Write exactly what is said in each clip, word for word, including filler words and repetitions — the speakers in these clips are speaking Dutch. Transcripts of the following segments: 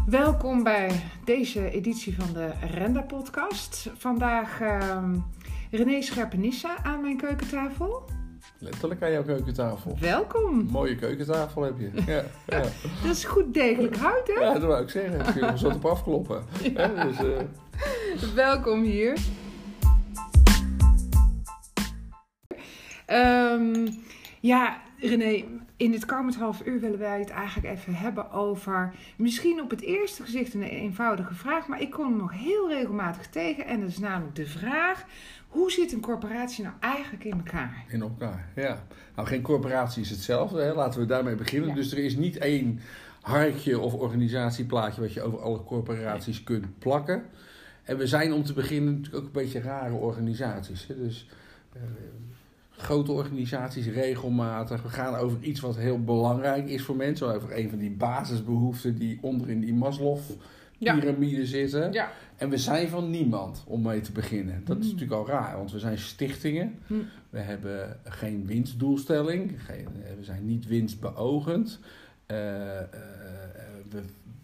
Welkom bij deze editie van de Renda podcast. Vandaag uh, René Scherpenissa aan mijn keukentafel. Letterlijk aan jouw keukentafel. Welkom. Een mooie keukentafel heb je. Ja, ja. Dat is goed degelijk hout, hè? Ja, dat wou ik zeggen. Kun je er zo op afkloppen. Ja. Ja, dus, uh... Welkom hier. Um, ja, René, in dit komend half uur willen wij het eigenlijk even hebben over, misschien op het eerste gezicht een eenvoudige vraag, maar ik kom hem nog heel regelmatig tegen en dat is namelijk de vraag: hoe zit een corporatie nou eigenlijk in elkaar? In elkaar, ja. Nou, geen corporatie is hetzelfde, hè? Laten we daarmee beginnen. Ja. Dus er is niet één harkje of organisatieplaatje wat je over alle corporaties kunt plakken. En we zijn om te beginnen natuurlijk ook een beetje rare organisaties. Hè? Dus uh, grote organisaties, regelmatig. We gaan over iets wat heel belangrijk is voor mensen. Over een van die basisbehoeften die onder in die Maslow-pyramide ja. zitten. Ja. En we zijn van niemand, om mee te beginnen. Dat mm. is natuurlijk al raar, want we zijn stichtingen. Mm. We hebben geen winstdoelstelling. Geen, we zijn niet winstbeogend. Uh, uh, we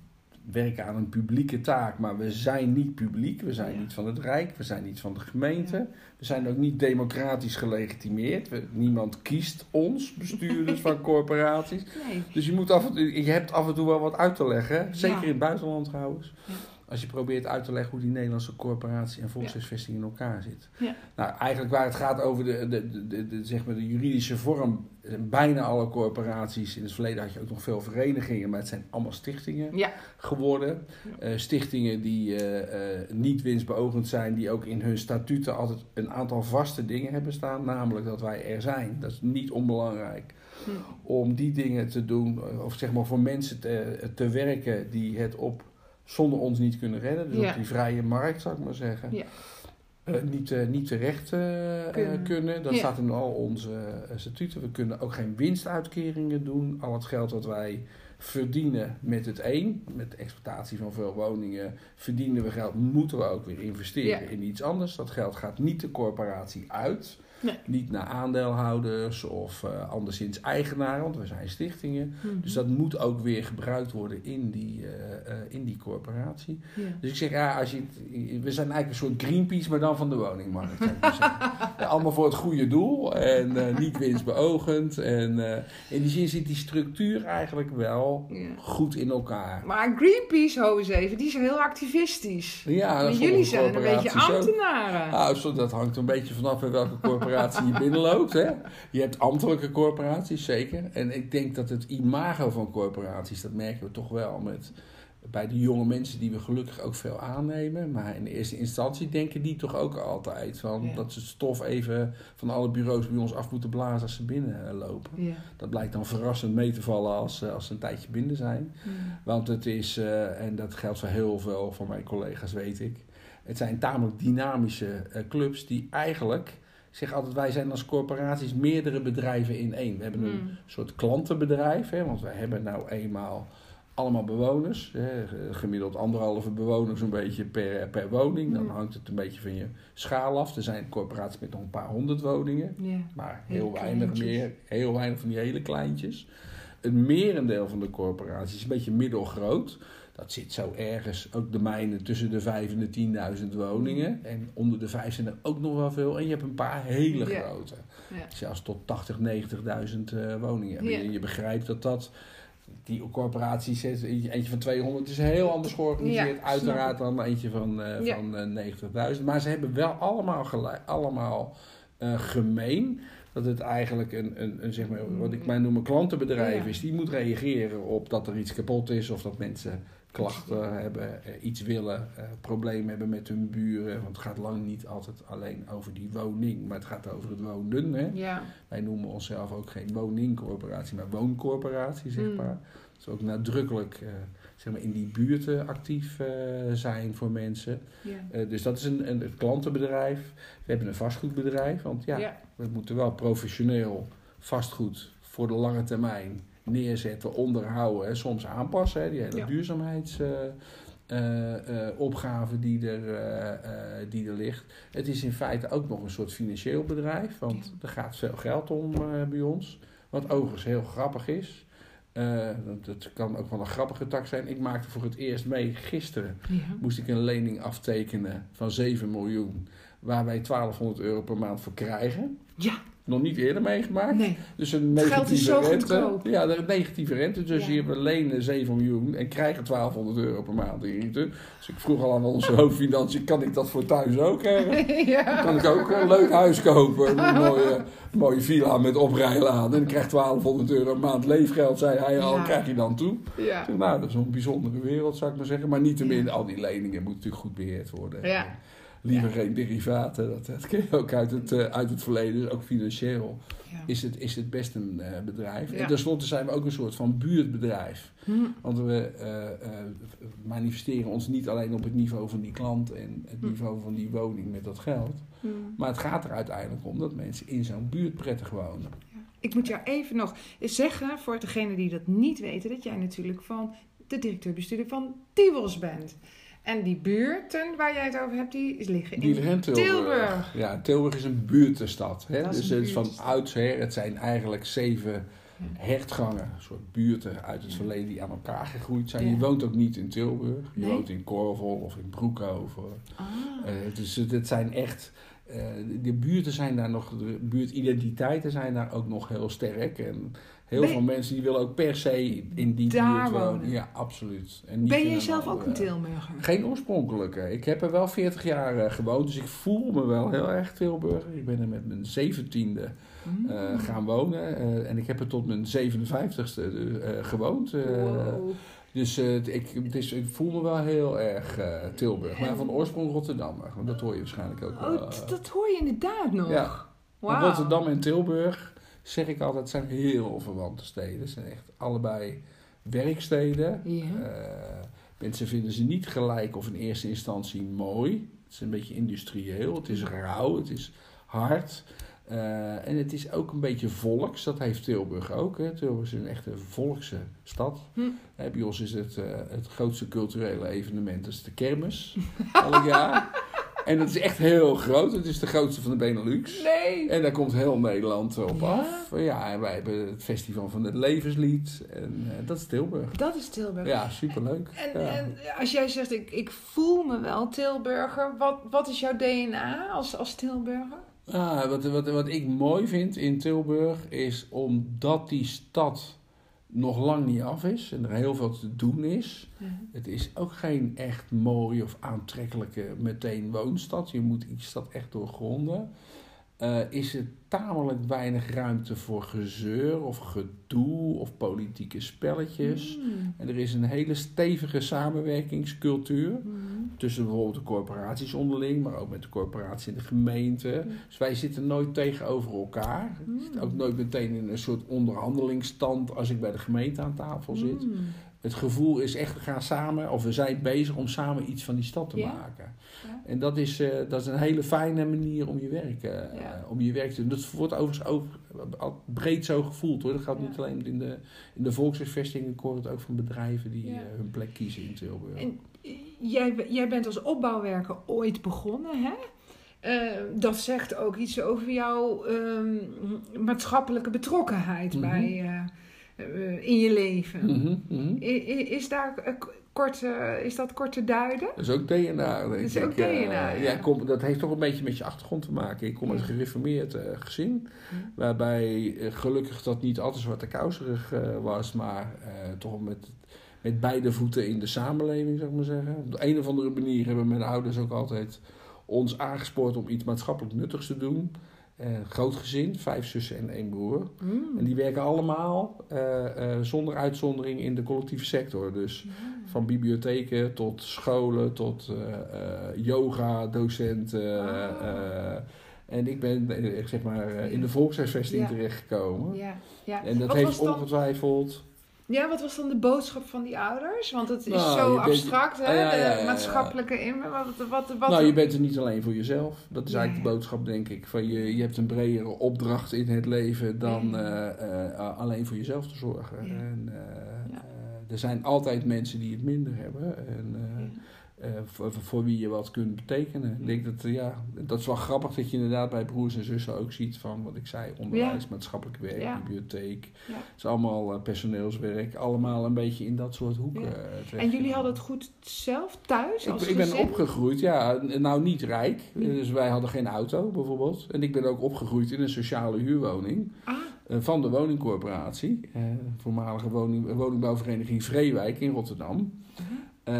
werken aan een publieke taak, maar we zijn niet publiek. We zijn ja. niet van het Rijk, we zijn niet van de gemeente. Ja. We zijn ook niet democratisch gelegitimeerd. We, niemand kiest ons, bestuurders van corporaties. Nee. Dus je, moet af en toe, je hebt af en toe wel wat uit te leggen. Zeker ja. in het buitenland trouwens. Ja. Als je probeert uit te leggen hoe die Nederlandse corporatie en volkshuisvesting in elkaar zit. Ja. Nou, eigenlijk waar het gaat over de, de, de, de, de, zeg maar de juridische vorm. Bijna alle corporaties. In het verleden had je ook nog veel verenigingen, maar het zijn allemaal stichtingen ja. geworden. Ja. Uh, stichtingen die uh, uh, niet winstbeogend zijn, die ook in hun statuten altijd een aantal vaste dingen hebben staan. Namelijk dat wij er zijn. Dat is niet onbelangrijk. Hm. Om die dingen te doen, of zeg maar voor mensen te, te werken die het op zonder ons niet kunnen redden. Dus ja. op die vrije markt, zou ik maar zeggen. Ja. Uh, niet, uh, niet terecht uh, kunnen. Uh, kunnen. Dat ja. staat in al onze uh, statuten. We kunnen ook geen winstuitkeringen doen. Al het geld wat wij verdienen met het een, met de exploitatie van veel woningen, verdienen we geld, moeten we ook weer investeren ja. in iets anders. Dat geld gaat niet de corporatie uit. Nee. Niet naar aandeelhouders of uh, anderszins eigenaren, want we zijn stichtingen. Mm-hmm. Dus dat moet ook weer gebruikt worden in die, uh, uh, in die corporatie. Ja. Dus ik zeg, ja, als je, we zijn eigenlijk een soort Greenpeace, maar dan van de woningmarkt. Zou ik maar ja, allemaal voor het goede doel en uh, niet winstbeogend. En uh, in die zin zit die structuur eigenlijk wel ja. goed in elkaar. Maar Greenpeace, ho eens even, die is heel activistisch. Ja, dat jullie zijn een beetje ambtenaren. Nou, zo, dat hangt een beetje vanaf in welke corporatie je binnenloopt. Hè? Je hebt ambtelijke corporaties, zeker. En ik denk dat het imago van corporaties, dat merken we toch wel met, bij de jonge mensen die we gelukkig ook veel aannemen. Maar in de eerste instantie denken die toch ook altijd van ja. dat ze het stof even van alle bureaus bij ons af moeten blazen als ze binnenlopen. Ja. Dat blijkt dan verrassend mee te vallen als, als ze een tijdje binnen zijn. Ja. Want het is, uh, en dat geldt voor heel veel van mijn collega's, weet ik. Het zijn tamelijk dynamische uh, clubs die eigenlijk, ik zeg altijd, wij zijn als corporaties meerdere bedrijven in één. We hebben een mm. soort klantenbedrijf, hè, want wij hebben nou eenmaal allemaal bewoners. Hè, gemiddeld anderhalve bewoners een beetje per, per woning. Dan mm. hangt het een beetje van je schaal af. Er zijn corporaties met nog een paar honderd woningen. Yeah. Maar heel, heel weinig meer. Heel weinig van die hele kleintjes. Het merendeel van de corporaties is een beetje middelgroot. Dat zit zo ergens, ook de mijnen, tussen de vijf en de tienduizend woningen. En onder de vijf zijn er ook nog wel veel. En je hebt een paar hele ja. grote. Ja. Zelfs tot tachtig, negentigduizend uh, woningen. Ja. En je begrijpt dat dat, die corporaties, eentje van tweehonderd is heel anders georganiseerd. Ja, uiteraard dan eentje van, uh, ja. van uh, negentigduizend. Maar ze hebben wel allemaal, gelijk, allemaal uh, gemeen dat het eigenlijk een, een, een zeg maar, wat ik maar noem een klantenbedrijf ja. is. Die moet reageren op dat er iets kapot is of dat mensen klachten hebben, iets willen, uh, problemen hebben met hun buren. Want het gaat lang niet altijd alleen over die woning, maar het gaat over het wonen. Hè? Ja. Wij noemen onszelf ook geen woningcorporatie, maar wooncorporatie, zeg maar. Mm. Dus ook nadrukkelijk uh, zeg maar in die buurten actief uh, zijn voor mensen. Ja. Uh, dus dat is een, een, een klantenbedrijf. We hebben een vastgoedbedrijf, want ja, ja, we moeten wel professioneel vastgoed voor de lange termijn neerzetten, onderhouden en soms aanpassen. Hè, die hele ja. duurzaamheidsopgave uh, uh, die, er, uh, uh, die er ligt. Het is in feite ook nog een soort financieel bedrijf, want ja. er gaat veel geld om uh, bij ons. Wat overigens heel grappig is. Uh, dat, dat kan ook wel een grappige tak zijn. Ik maakte voor het eerst mee, gisteren ja. moest ik een lening aftekenen van zeven miljoen. Waar wij twaalfhonderd euro per maand voor krijgen. Ja. Nog niet eerder meegemaakt. Nee. Dus een negatieve geld is zo rente. goedkoop. Ja, de negatieve rente. Dus ja. hier we lenen zeven miljoen en krijgen twaalfhonderd euro per maand. Dus ik vroeg al aan onze hoofdfinanciën, kan ik dat voor thuis ook hebben? Ja. Dan kan ik ook een leuk huis kopen. Een mooie, mooie villa met oprijlaan. En ik krijg twaalfhonderd euro per maand leefgeld, zei hij al. Ja. Krijg je dan toe? Ja. Dus, nou, dat is een bijzondere wereld, zou ik maar zeggen. Maar niettemin, ja. al die leningen moeten natuurlijk goed beheerd worden. Ja. Liever ja. geen derivaten, dat, dat ken je ook uit het, uh, uit het verleden, dus ook financieel ja. is, het, is het best een uh, bedrijf. Ja. En tenslotte zijn we ook een soort van buurtbedrijf. Hm. Want we uh, uh, manifesteren ons niet alleen op het niveau van die klant en het hm. niveau van die woning met dat geld. Hm. Maar het gaat er uiteindelijk om dat mensen in zo'n buurt prettig wonen. Ja. Ik moet jou even nog zeggen, voor degenen die dat niet weten, dat jij natuurlijk van de directeur-bestuurder van Tibels bent. En die buurten waar jij het over hebt, die liggen die in liggen Tilburg. Tilburg. Ja, Tilburg is een buurtenstad. Hè? Dus het is van oudsher, het zijn eigenlijk zeven ja. hertgangen, een soort buurten uit het ja. verleden die aan elkaar gegroeid zijn. Ja. Je woont ook niet in Tilburg, je nee. woont in Korvel of in Broekhoven. Ah. Uh, dus het zijn echt, uh, de buurten zijn daar nog, de buurtidentiteiten zijn daar ook nog heel sterk. En heel ben, veel mensen die willen ook per se in die buurt wonen. Ja, absoluut. En niet ben je zelf ook een Tilburger? Geen oorspronkelijke. Ik heb er wel veertig jaar uh, gewoond, dus ik voel me wel heel erg Tilburger. Ik ben er met mijn zeventiende uh, mm. gaan wonen. Uh, en ik heb er tot mijn zevenenvijftigste uh, gewoond. Uh, wow. Dus uh, ik, het is, ik voel me wel heel erg uh, Tilburg. Maar van oorsprong Rotterdammer. Want dat hoor je waarschijnlijk ook wel. Oh, t- dat hoor je inderdaad nog. Ja. Wow. Rotterdam en Tilburg, zeg ik altijd, zijn heel verwante steden. Het zijn echt allebei werksteden. Ja. Uh, mensen vinden ze niet gelijk of in eerste instantie mooi. Het is een beetje industrieel, het is rauw, het is hard. Uh, en het is ook een beetje volks, dat heeft Tilburg ook. Hè. Tilburg is een echte volkse stad. Hm. Uh, bij ons is het uh, het grootste culturele evenement, dat is de kermis, elk jaar. En dat is echt heel groot. Het is de grootste van de Benelux. Nee. En daar komt heel Nederland op ja? af. Ja, en wij hebben het festival van het levenslied. En uh, dat is Tilburg. Dat is Tilburg. Ja, superleuk. En, ja. en als jij zegt, ik, ik voel me wel Tilburger. Wat, wat is jouw D N A als, als Tilburger? Ah, wat, wat, wat ik mooi vind in Tilburg is omdat die stad nog lang niet af is en er heel veel te doen is. Ja. Het is ook geen echt mooie of aantrekkelijke meteen woonstad. Je moet die stad echt doorgronden. Uh, is er tamelijk weinig ruimte voor gezeur of gedoe of politieke spelletjes. Mm. En er is een hele stevige samenwerkingscultuur. Mm. Tussen bijvoorbeeld de corporaties onderling, maar ook met de corporatie in de gemeente. Mm. Dus wij zitten nooit tegenover elkaar. Mm. Ik zit ook nooit meteen in een soort onderhandelingsstand als ik bij de gemeente aan tafel zit. Mm. Het gevoel is echt, we gaan samen, of we zijn bezig om samen iets van die stad te ja. maken. Ja. En dat is, uh, dat is een hele fijne manier om je werk, uh, ja. om je werk te doen. Dat wordt overigens ook breed zo gevoeld hoor. Dat gaat ja. niet alleen in de, in de volkshuisvesting, ik hoor het ook van bedrijven die ja. uh, hun plek kiezen in Tilburg. En jij, jij bent als opbouwwerker ooit begonnen, hè? Uh, dat zegt ook iets over jouw uh, maatschappelijke betrokkenheid mm-hmm. bij... Uh, Uh, in je leven. Mm-hmm, mm-hmm. I, is, daar, uh, kort, uh, is dat kort te duiden? Dat is ook D N A, denk ik. Dat is ook D N A, uh, ja. ja kom, dat heeft toch een beetje met je achtergrond te maken. Ik kom uit een gereformeerd uh, gezin, mm. waarbij uh, gelukkig dat niet altijd zwarte kouserig uh, was, maar uh, toch met, met beide voeten in de samenleving, zou ik maar zeggen. Op de een of andere manier hebben mijn ouders ook altijd ons aangespoord om iets maatschappelijk nuttigs te doen. Uh, groot gezin, vijf zussen en één broer. Mm. En die werken allemaal uh, uh, zonder uitzondering in de collectieve sector. Dus mm. van bibliotheken tot scholen, tot uh, uh, yoga, docenten. Oh. Uh, en ik ben uh, zeg maar uh, in de volkshuisvesting ja. terechtgekomen. Ja. Ja. En dat Wat heeft dan... ongetwijfeld... Ja, wat was dan de boodschap van die ouders? Want het is nou, zo bent, abstract, hè? Ah, ja, ja, ja, ja. De maatschappelijke in. Wat, wat, wat, nou, je bent er niet alleen voor jezelf. Dat is ja, eigenlijk de boodschap, denk ik. Van je, je hebt een bredere opdracht in het leven dan ja. uh, uh, alleen voor jezelf te zorgen. Ja. En, uh, ja. uh, er zijn altijd mensen die het minder hebben. En, uh, uh, voor, voor wie je wat kunt betekenen. Ik denk dat, uh, ja, dat is wel grappig dat je inderdaad bij broers en zussen ook ziet van wat ik zei, onderwijs, ja. maatschappelijk werk, ja. bibliotheek. Ja. Het is allemaal uh, personeelswerk, allemaal een beetje in dat soort hoeken. Ja. En jullie hadden het goed zelf thuis? Als ik, ik ben opgegroeid, ja, nou niet rijk. Dus wij hadden geen auto bijvoorbeeld. En ik ben ook opgegroeid in een sociale huurwoning. Ah. Van de woningcorporatie, uh, voormalige woning, woningbouwvereniging Vreewijk in Rotterdam. Uh-huh.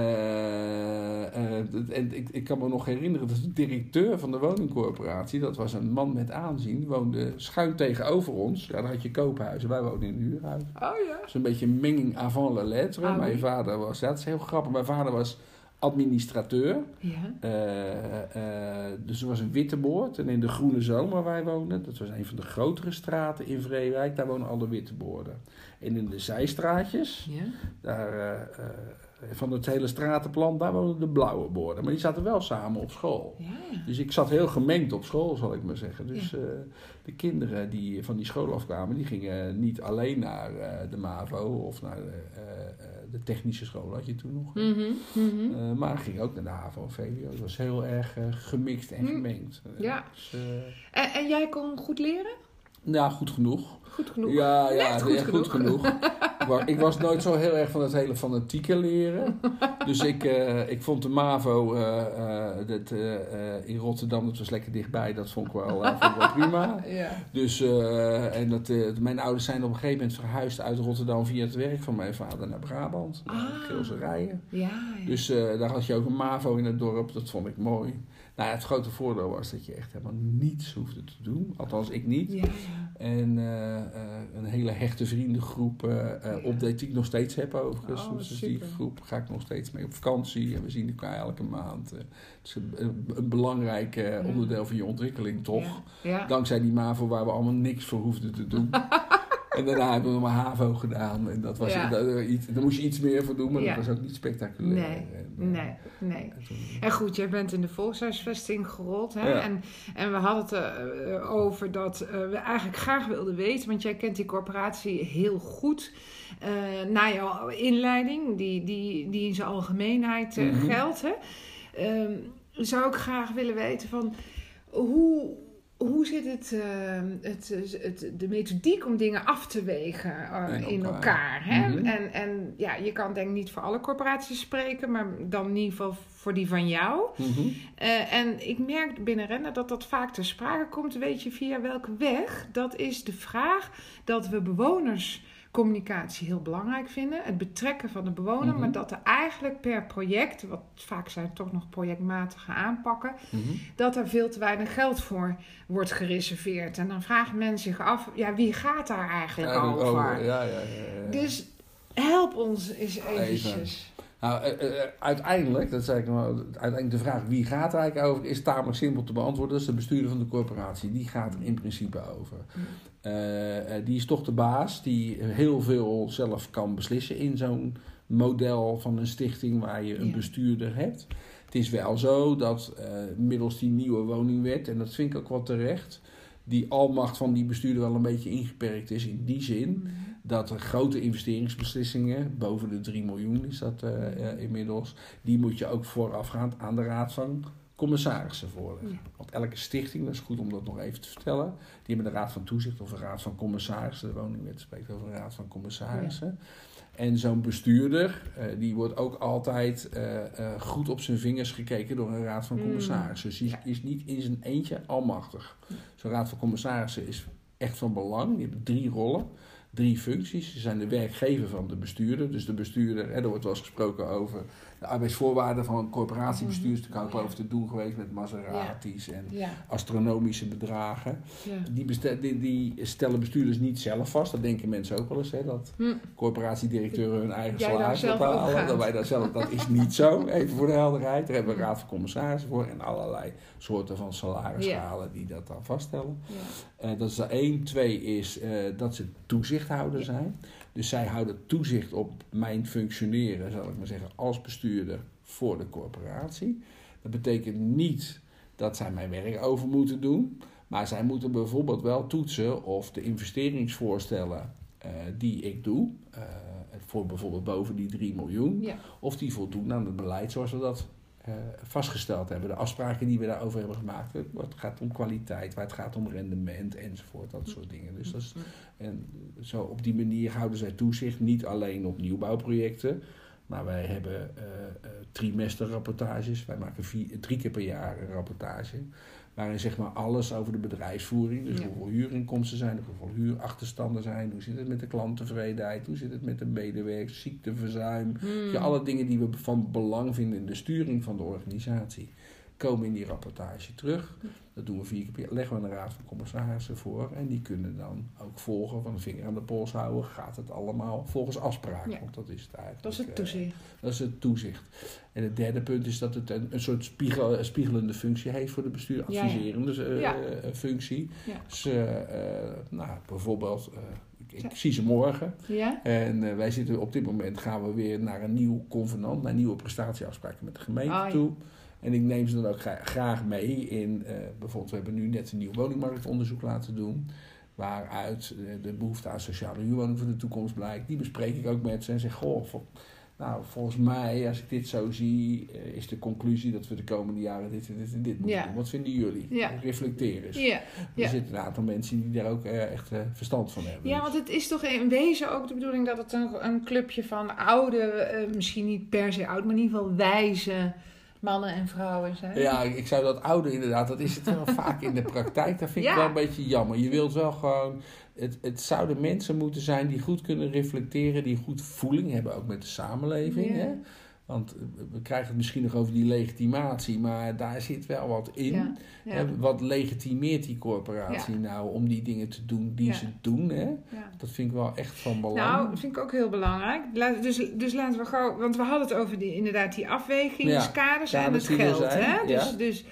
Uh, uh, en ik, ik kan me nog herinneren dat de directeur van de woningcorporatie, dat was een man met aanzien, woonde schuin tegenover ons. Ja, daar had je koophuizen, wij woonden in een huurhuis. Oh ja. Dus een beetje een menging avant la lettre. Oh, Mijn vader was, ja, dat is heel grappig, mijn vader was administrateur. Ja. Uh, uh, dus er was een Witteboord. En in de Groene Zoom waar wij woonden, dat was een van de grotere straten in Vreewijk, daar wonen alle Witteboorden. En in de zijstraatjes, ja. daar, uh, uh, van het hele stratenplan, daar woonden de blauwe borden. Maar die zaten wel samen op school. Ja. Dus ik zat heel gemengd op school, zal ik maar zeggen. Dus ja. uh, de kinderen die van die school afkwamen, die gingen niet alleen naar uh, de MAVO of naar de, uh, uh, de technische school, had je toen nog. Mm-hmm, mm-hmm. Uh, maar gingen ook naar de HAVO en V W O. Het was heel erg uh, gemixt en gemengd. Uh, ja. Dus, uh, en, en jij kon goed leren? Ja, goed genoeg. Goed genoeg? Ja, ja, echt goed, echt genoeg. goed genoeg. Maar ik was nooit zo heel erg van het hele fanatieke leren. Dus ik, uh, ik vond de MAVO uh, uh, dat, uh, uh, in Rotterdam, dat was lekker dichtbij. Dat vond ik wel, uh, vond ik wel prima. Ja. Dus, uh, en dat, uh, mijn ouders zijn op een gegeven moment verhuisd uit Rotterdam via het werk van mijn vader naar Brabant. Ah. Naar Geelse Rijen. Ja, ja. Dus uh, daar had je ook een MAVO in het dorp. Dat vond ik mooi. Nou, het grote voordeel was dat je echt helemaal niets hoefde te doen. Althans, ik niet. Ja, ja. En uh, uh, een hele hechte vriendengroep uh, uh, ja. op die ik nog steeds heb overigens. Oh, dus die groep ga ik nog steeds mee op vakantie. En we zien elkaar elke maand. Uh, het is een, een, een belangrijk uh, ja. onderdeel van je ontwikkeling, toch? Ja. Ja. Dankzij die MAVO waar we allemaal niks voor hoefden te doen. En daarna hebben we nog maar HAVO gedaan. En dat was ja. dat, iets, daar moest je iets meer voor doen, maar ja. dat was ook niet spectaculair. Nee, en, nee, nee. En, toen, en goed, jij bent in de volkshuisvesting gerold. Hè? Ja. En, en we hadden het uh, over dat uh, we eigenlijk graag wilden weten, want jij kent die corporatie heel goed. Uh, na jouw inleiding, die, die, die in zijn algemeenheid uh, mm-hmm. geldt. Hè? Uh, zou ik graag willen weten van hoe... Hoe zit het, uh, het, het, de methodiek om dingen af te wegen uh, in, in elkaar? elkaar hè? Mm-hmm. En, en ja, je kan denk ik niet voor alle corporaties spreken, maar dan in ieder geval voor die van jou. Mm-hmm. Uh, en ik merk binnen Renda dat dat vaak ter sprake komt. Weet je via welke weg? Dat is de vraag dat we bewonerscommunicatie heel belangrijk vinden. Het betrekken van de bewoner, mm-hmm. maar dat er eigenlijk per project, wat vaak zijn toch nog projectmatige aanpakken, mm-hmm. dat er veel te weinig geld voor wordt gereserveerd. En dan vragen mensen zich af, ja, wie gaat daar eigenlijk ja, over? over ja, ja, ja, ja. Dus help ons eens eventjes. Even. Nou, uh, uh, uiteindelijk, dat zei ik nog, uiteindelijk de vraag wie gaat er eigenlijk over, is tamelijk simpel te beantwoorden. Dat is de bestuurder van de corporatie. Die gaat er in principe over. Uh, uh, die is toch de baas die heel veel zelf kan beslissen in zo'n model van een stichting waar je een ja. bestuurder hebt. Het is wel zo dat uh, middels die nieuwe woningwet, en dat vind ik ook wel terecht, die almacht van die bestuurder wel een beetje ingeperkt is in die zin mm-hmm. dat er grote investeringsbeslissingen, boven de drie miljoen is dat uh, uh, inmiddels, die moet je ook voorafgaand aan de raad van commissarissen voorleggen. Ja. Want elke stichting, dat is goed om dat nog even te vertellen, die hebben de raad van toezicht of een raad van commissarissen, de woningwet spreekt over een raad van commissarissen. Ja. En zo'n bestuurder, uh, die wordt ook altijd uh, uh, goed op zijn vingers gekeken door een raad van commissarissen. Dus die ja. is niet in zijn eentje almachtig. Ja. Zo'n raad van commissarissen is echt van belang. Die hebben drie rollen, drie functies. Ze zijn de werkgever van de bestuurder. Dus de bestuurder, hè, er wordt wel eens gesproken over de arbeidsvoorwaarden van een corporatiebestuur. Is natuurlijk ook wel over te doen geweest met Maseratis ja. en ja. astronomische bedragen. Ja. Die, bestel, die, die stellen bestuurders niet zelf vast. Dat denken mensen ook wel eens, hè, dat hm. corporatiedirecteuren hun eigen salaris bepalen. Dat wij daar zelf, dat is niet zo, even voor de helderheid. Daar hebben we een raad van commissarissen voor en allerlei soorten van salarisschalen ja. die dat dan vaststellen. Ja. Uh, dat is er één. Twee is uh, dat ze toezichthouder ja. zijn. Dus zij houden toezicht op mijn functioneren, zal ik maar zeggen, als bestuurder voor de corporatie. Dat betekent niet dat zij mijn werk over moeten doen, maar zij moeten bijvoorbeeld wel toetsen of de investeringsvoorstellen uh, die ik doe, uh, voor bijvoorbeeld boven die drie miljoen, ja. of die voldoen aan het beleid zoals we dat uh, vastgesteld hebben. De afspraken die we daarover hebben gemaakt. Het gaat om kwaliteit, waar het gaat om rendement enzovoort. Dat soort dingen. Dus dat is, en zo op die manier houden zij toezicht. Niet alleen op nieuwbouwprojecten. Maar wij hebben uh, uh, trimesterrapportages. Wij maken vier, drie keer per jaar een rapportage. Waarin zeg maar alles over de bedrijfsvoering. Dus ja. hoeveel huurinkomsten zijn er, hoeveel huurachterstanden zijn. Hoe zit het met de klanttevredenheid. Hoe zit het met de medewerkers, ziekteverzuim. Hmm. Ja, alle dingen die we van belang vinden in de sturing van de organisatie. Komen in die rapportage terug. Dat doen we vier keer per jaar. Leggen we een raad van commissarissen voor. En die kunnen dan ook volgen, van de vinger aan de pols houden. Gaat het allemaal volgens afspraak? Ja. Want dat is het eigenlijk. Dat is het toezicht. Uh, dat is het toezicht. En het derde punt is dat het een, een soort spiegel, een spiegelende functie heeft voor de bestuur. Adviserende ja, ja. Uh, ja. functie. Ja. Dus uh, uh, nou, bijvoorbeeld... Uh, Ik, ik zie ze morgen. Ja? En uh, wij zitten op dit moment gaan we weer naar een nieuw convenant, naar nieuwe prestatieafspraken met de gemeente oh, ja. toe. En ik neem ze dan ook gra- graag mee in, uh, bijvoorbeeld we hebben nu net een nieuw woningmarktonderzoek laten doen. Waaruit uh, de behoefte aan sociale huurwoning voor de toekomst blijkt. Die bespreek ik ook met ze en zeg, goh, voor, nou volgens mij als ik dit zo zie, uh, is de conclusie dat we de komende jaren dit en dit en dit moeten ja. doen. Wat vinden jullie? Ja. Reflecteer eens. Ja. Ja. Er zitten een aantal mensen die daar ook uh, echt uh, verstand van hebben. Ja, want het is toch in wezen ook de bedoeling dat het een, een clubje van oude, uh, misschien niet per se oud, maar in ieder geval wijze mannen en vrouwen zijn. Ja, ik zou dat oude inderdaad, dat is het wel vaak in de praktijk. Dat vind ik ja. wel een beetje jammer. Je wilt wel gewoon, het, het zouden mensen moeten zijn die goed kunnen reflecteren, die goed voeling hebben ook met de samenleving. Ja. Hè? Want we krijgen het misschien nog over die legitimatie, maar daar zit wel wat in. Ja, ja. Hè? Wat legitimeert die corporatie ja. nou om die dingen te doen die ja. ze doen? Hè? Ja. Dat vind ik wel echt van belang. Nou, dat vind ik ook heel belangrijk. Dus, dus laten we gauw, want we hadden het over die, inderdaad die afwegingskaders ja, en het geld. Hè? Dus, ja. dus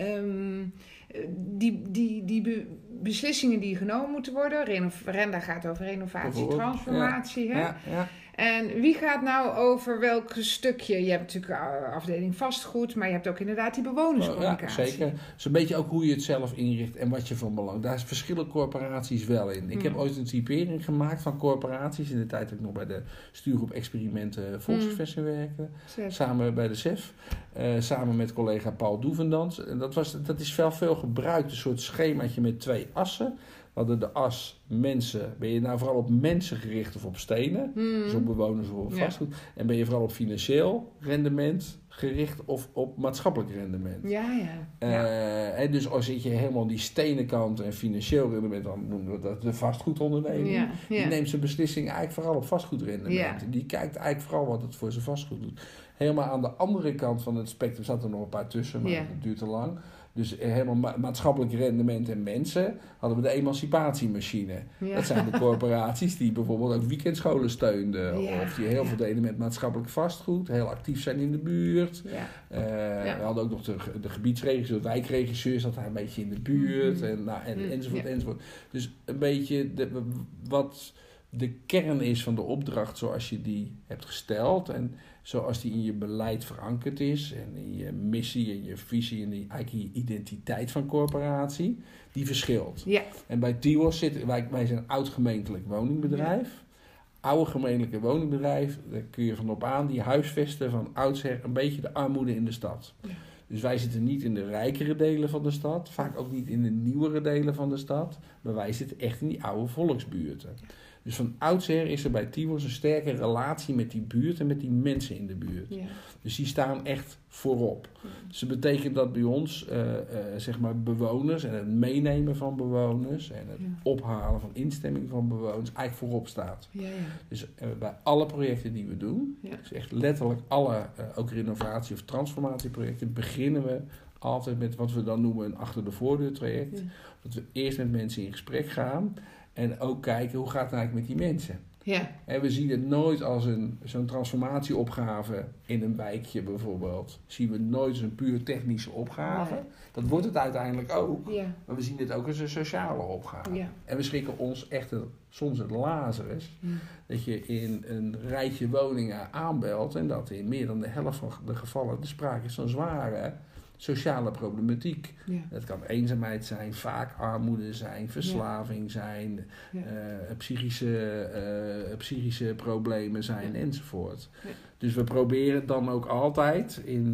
um, die, die, die be, beslissingen die genomen moeten worden. Renov- Renda gaat over renovatie, transformatie. Ja. Hè? Ja, ja. En wie gaat nou over welk stukje? Je hebt natuurlijk afdeling vastgoed, maar je hebt ook inderdaad die bewonerscommunicatie. Ja, zeker. Het is een beetje ook hoe je het zelf inricht en wat je van belang. Daar verschillen corporaties wel in. Ik mm. heb ooit een typering gemaakt van corporaties in de tijd dat ik nog bij de stuurgroep experimenten volkshuisvesting mm. werkte. Zef. Samen bij de S E F. Uh, samen met collega Paul Doevendans. En dat, was, dat is wel veel gebruikt. Een soort schemaatje met twee assen. We hadden de as mensen. Ben je nou vooral op mensen gericht of op stenen? Hmm. Dus op bewoners of op vastgoed. Ja. En ben je vooral op financieel rendement gericht of op maatschappelijk rendement? Ja, ja. Uh, ja. En dus als zit je helemaal die stenenkant en financieel rendement, dan noemen we dat de vastgoedonderneming. Ja, ja. Die neemt zijn beslissing eigenlijk vooral op vastgoedrendement. Ja. Die kijkt eigenlijk vooral wat het voor zijn vastgoed doet. Helemaal aan de andere kant van het spectrum zat er nog een paar tussen, maar ja. dat duurt te lang. Dus helemaal ma- maatschappelijk rendement en mensen hadden we de emancipatiemachine. Ja. Dat zijn de corporaties die bijvoorbeeld ook weekendscholen steunden. Ja. Of die heel veel deden met maatschappelijk vastgoed. Heel actief zijn in de buurt. Ja. Uh, ja. We hadden ook nog de, de gebiedsregisseur, de wijkregisseur zat daar een beetje in de buurt. Mm-hmm. En, nou, en, mm, enzovoort, ja. enzovoort. Dus een beetje de, wat de kern is van de opdracht zoals je die hebt gesteld. En zoals die in je beleid verankerd is. En in je missie en je visie en die, eigenlijk je identiteit van corporatie. Die verschilt. Ja. En bij Tiwos zitten wij, wij zijn een oud gemeentelijk woningbedrijf. Ja. Oude gemeentelijke woningbedrijf. Daar kun je van op aan. Die huisvesten van oudsher een beetje de armoede in de stad. Ja. Dus wij zitten niet in de rijkere delen van de stad. Vaak ook niet in de nieuwere delen van de stad. Maar wij zitten echt in die oude volksbuurten. Dus van oudsher is er bij Tiwos een sterke relatie met die buurt en met die mensen in de buurt. Ja. Dus die staan echt voorop. Ja. Dus dat betekent dat bij ons uh, uh, zeg maar bewoners en het meenemen van bewoners en het ja. ophalen van instemming van bewoners eigenlijk voorop staat. Ja, ja. Dus uh, bij alle projecten die we doen, ja. dus echt letterlijk alle, uh, ook renovatie- of transformatieprojecten, beginnen we altijd met wat we dan noemen een achter de voordeur traject. Ja. Dat we eerst met mensen in gesprek gaan. En ook kijken, hoe gaat het eigenlijk met die mensen? Ja. En we zien het nooit als een, zo'n transformatieopgave in een wijkje bijvoorbeeld. Zien we nooit als een puur technische opgave. Nee. Dat wordt het uiteindelijk ook. Ja. Maar we zien het ook als een sociale opgave. Ja. En we schrikken ons echt een, soms het Lazarus. Ja. Dat je in een rijtje woningen aanbelt. En dat in meer dan de helft van de gevallen de sprake is van zware sociale problematiek. Ja. Het kan eenzaamheid zijn, vaak armoede zijn, verslaving ja. zijn, ja. Uh, psychische, uh, psychische problemen zijn ja. enzovoort. Ja. Dus we proberen dan ook altijd in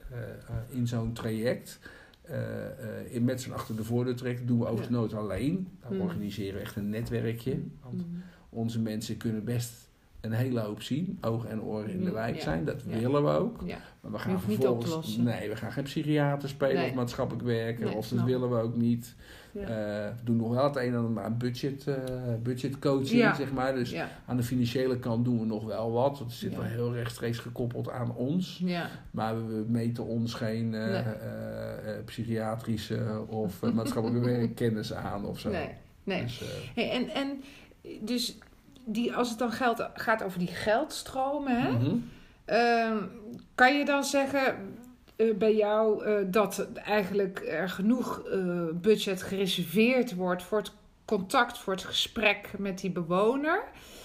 uh, uh, in zo'n traject. Uh, uh, in met z'n achter de voordeur traject. Dat doen we overigens ja. nooit alleen. Dan mm. organiseren we echt een netwerkje. Want mm. onze mensen kunnen best een hele hoop zien, ogen en oren in de wijk ja. zijn. Dat ja. willen we ook. Ja. Maar we gaan je vervolgens. Niet nee, we gaan geen psychiater spelen nee. of maatschappelijk werken. Nee, of dat snap. willen we ook niet. Ja. Uh, we doen nog wel het een en ander aan budget, uh, budgetcoaching, ja. zeg maar. Dus ja. aan de financiële kant doen we nog wel wat. Dat zit ja. wel heel rechtstreeks gekoppeld aan ons. Ja. Maar we meten ons geen uh, nee. uh, uh, psychiatrische of uh, maatschappelijke werkkennis aan of zo. Nee, nee. Dus, uh, hey, en, en dus die, als het dan geld, gaat over die geldstromen, hè? Mm-hmm. Uh, kan je dan zeggen uh, bij jou uh, dat eigenlijk er genoeg uh, budget gereserveerd wordt voor het contact, voor het gesprek met die bewoner?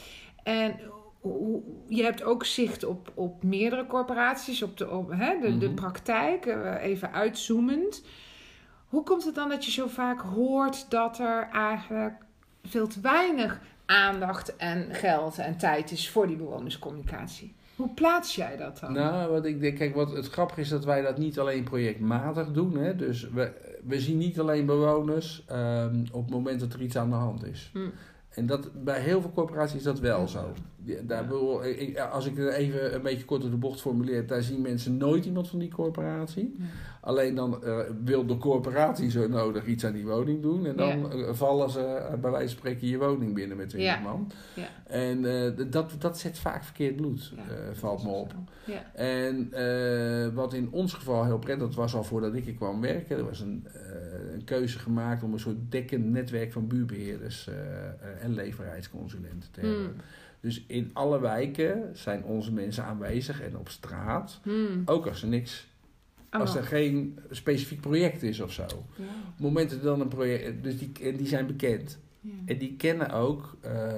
En uh, je hebt ook zicht op, op meerdere corporaties, op de, op, hè, de, mm-hmm. de praktijk, uh, even uitzoomend. Hoe komt het dan dat je zo vaak hoort dat er eigenlijk veel te weinig aandacht en geld en tijd is voor die bewonerscommunicatie? Hoe plaats jij dat dan? Nou, wat ik denk, kijk, wat het grappige is dat wij dat niet alleen projectmatig doen. Hè? Dus we, we zien niet alleen bewoners um, op het moment dat er iets aan de hand is. Hmm. En dat, bij heel veel corporaties is dat wel zo. Daar wil, ik, als ik het even een beetje kort door de bocht formuleer, daar zien mensen nooit iemand van die corporatie. Ja. Alleen dan uh, wil de corporatie zo nodig iets aan die woning doen. En dan ja. uh, vallen ze uh, bij wijze van spreken je woning binnen met twintig ja. man. Ja. En uh, dat, dat zet vaak verkeerd bloed, ja. uh, valt me op. Ja. En uh, wat in ons geval heel prettig, dat was al voordat ik er kwam werken. Er was een, uh, een keuze gemaakt om een soort dekkend netwerk van buurbeheerders uh, uh, en leefbaarheidsconsulenten te hebben. Mm. Dus in alle wijken zijn onze mensen aanwezig en op straat. Hmm. Ook als er niks, oh. als er geen specifiek project is of zo. Ja. Op het moment dat er dan een project, dus die, en die zijn bekend. Ja. En die kennen ook uh, uh,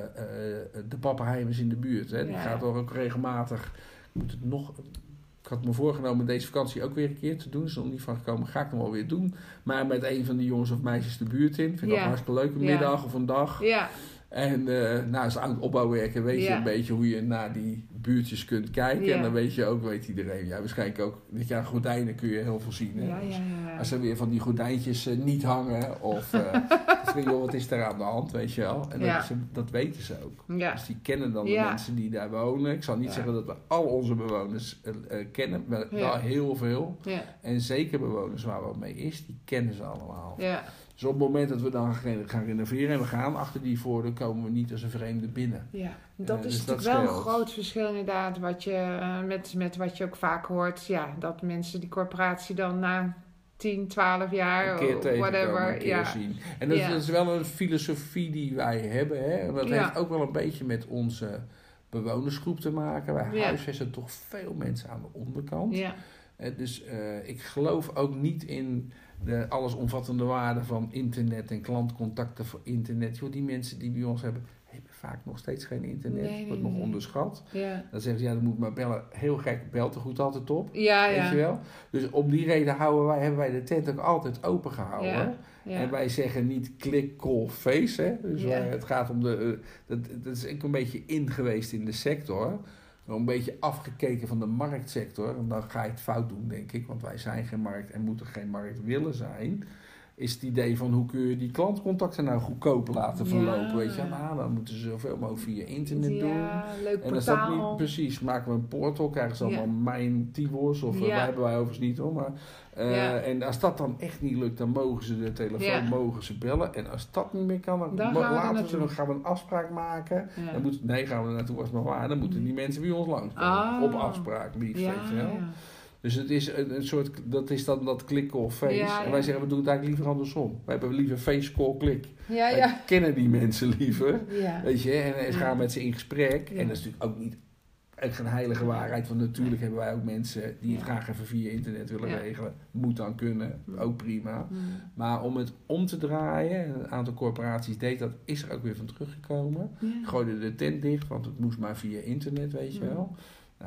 de pappenheimers in de buurt. Hè. Die ja. gaat er ook regelmatig. Ik moet het nog. Ik had me voorgenomen deze vakantie ook weer een keer te doen. Is er nog niet van gekomen. Ga ik nog wel weer doen. Maar met een van die jongens of meisjes de buurt in. Vind ik ja. ook hartstikke leuk. Een ja. middag of een dag. Ja. En uh, nou, als aan het opbouwwerken weet je ja. een beetje hoe je naar die buurtjes kunt kijken. Ja. En dan weet je ook, weet iedereen. Ja, waarschijnlijk ook, weet je, aan gordijnen kun je heel veel zien. Hè? Ja, ja, ja. Als er weer van die gordijntjes uh, niet hangen. Of, uh, of joh, wat is er aan de hand, weet je wel. En ja. dat, ze, dat weten ze ook. Ja. Dus die kennen dan ja. de mensen die daar wonen. Ik zal niet ja. zeggen dat we al onze bewoners uh, uh, kennen. Maar ja. wel heel veel. Ja. En zeker bewoners waar wat mee is, die kennen ze allemaal. Ja. Dus op het moment dat we dan gaan renoveren en we gaan achter die voordeur, komen we niet als een vreemde binnen. Ja, dat uh, is dus natuurlijk dat wel een groot verschil inderdaad, wat je, uh, met, met wat je ook vaak hoort. Ja, dat mensen die corporatie dan na tien, twaalf jaar, een keer of whatever. Een keer ja. zien. En dat, ja. dat is wel een filosofie die wij hebben. Hè? En dat ja. heeft ook wel een beetje met onze bewonersgroep te maken. Wij ja. huisvesten toch veel mensen aan de onderkant. Ja. Uh, dus uh, ik geloof ook niet in de allesomvattende waarde van internet en klantcontacten voor internet. Joh, die mensen die bij ons hebben, hebben vaak nog steeds geen internet. Nee, nee, wordt nog nee. onderschat. Ja. Dan zeggen ze, ja, dan moet maar bellen. Heel gek, belt er goed altijd op. Ja, weet ja. je wel? Dus om die reden houden wij, hebben wij de tent ook altijd open gehouden. Ja. Ja. En wij zeggen niet click, call, face. Hè? Dus ja. wij, het gaat om de... Uh, dat, dat is ook een beetje in geweest in de sector. Een beetje afgekeken van de marktsector. En dan ga je het fout doen, denk ik. Want wij zijn geen markt en moeten geen markt willen zijn. Is het idee van hoe kun je die klantcontacten nou goedkoop laten verlopen. Ja. Weet je, nou, dan moeten ze zoveel mogelijk via internet ja, doen. Ja, leuk portaal. En als dat niet precies, maken we een portal, krijgen ze allemaal ja. mijn T-woors. Of ja. wij hebben wij overigens niet hoor. Maar, uh, ja. En als dat dan echt niet lukt, dan mogen ze de telefoon ja. mogen ze bellen. En als dat niet meer kan, dan, dan mo- gaan laten we ze dan gaan we een afspraak maken. Ja. Dan moet, nee, gaan we er naartoe, was maar waar. Dan moeten die mensen bij ons langs ah. op afspraak, liefst. Ja, weet je wel. Ja. Dus het is een, een soort, dat is dan dat klikken of face. Ja, ja. En wij zeggen, we doen het eigenlijk liever andersom. Wij hebben liever face, call, klik. Ja, wij ja. kennen die mensen liever. Ja. Weet je, en, en gaan ja. met ze in gesprek. Ja. En dat is natuurlijk ook niet echt een heilige waarheid. Want natuurlijk hebben wij ook mensen die het ja. graag even via internet willen ja. regelen. Moet dan kunnen, ja. ook prima. Ja. Maar om het om te draaien, en een aantal corporaties deed dat, is er ook weer van teruggekomen. Ja. Gooiden de tent dicht, want het moest maar via internet, weet je ja. wel. Nou,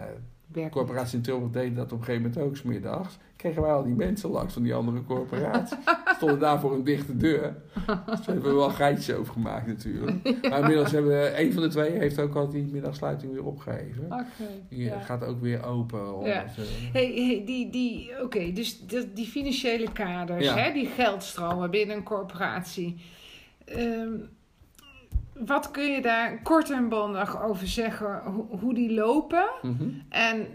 werkt De corporatie in Tilburg deed dat op een gegeven moment ook 's middags. Kregen wij al die mensen langs van die andere corporatie. Stonden daar voor een dichte deur. Dus we hebben wel geitjes over gemaakt natuurlijk. Maar inmiddels hebben we, een van de twee heeft ook al die middagsluiting weer opgegeven. Oké. Die ja. gaat ook weer open. Ja. Omdat, uh, Hey, hey, die, die, Oké, okay, dus die, die financiële kaders, Ja. hè, die geldstromen binnen een corporatie. Um, wat kun je daar kort en bondig over zeggen, ho- hoe die lopen? mm-hmm. En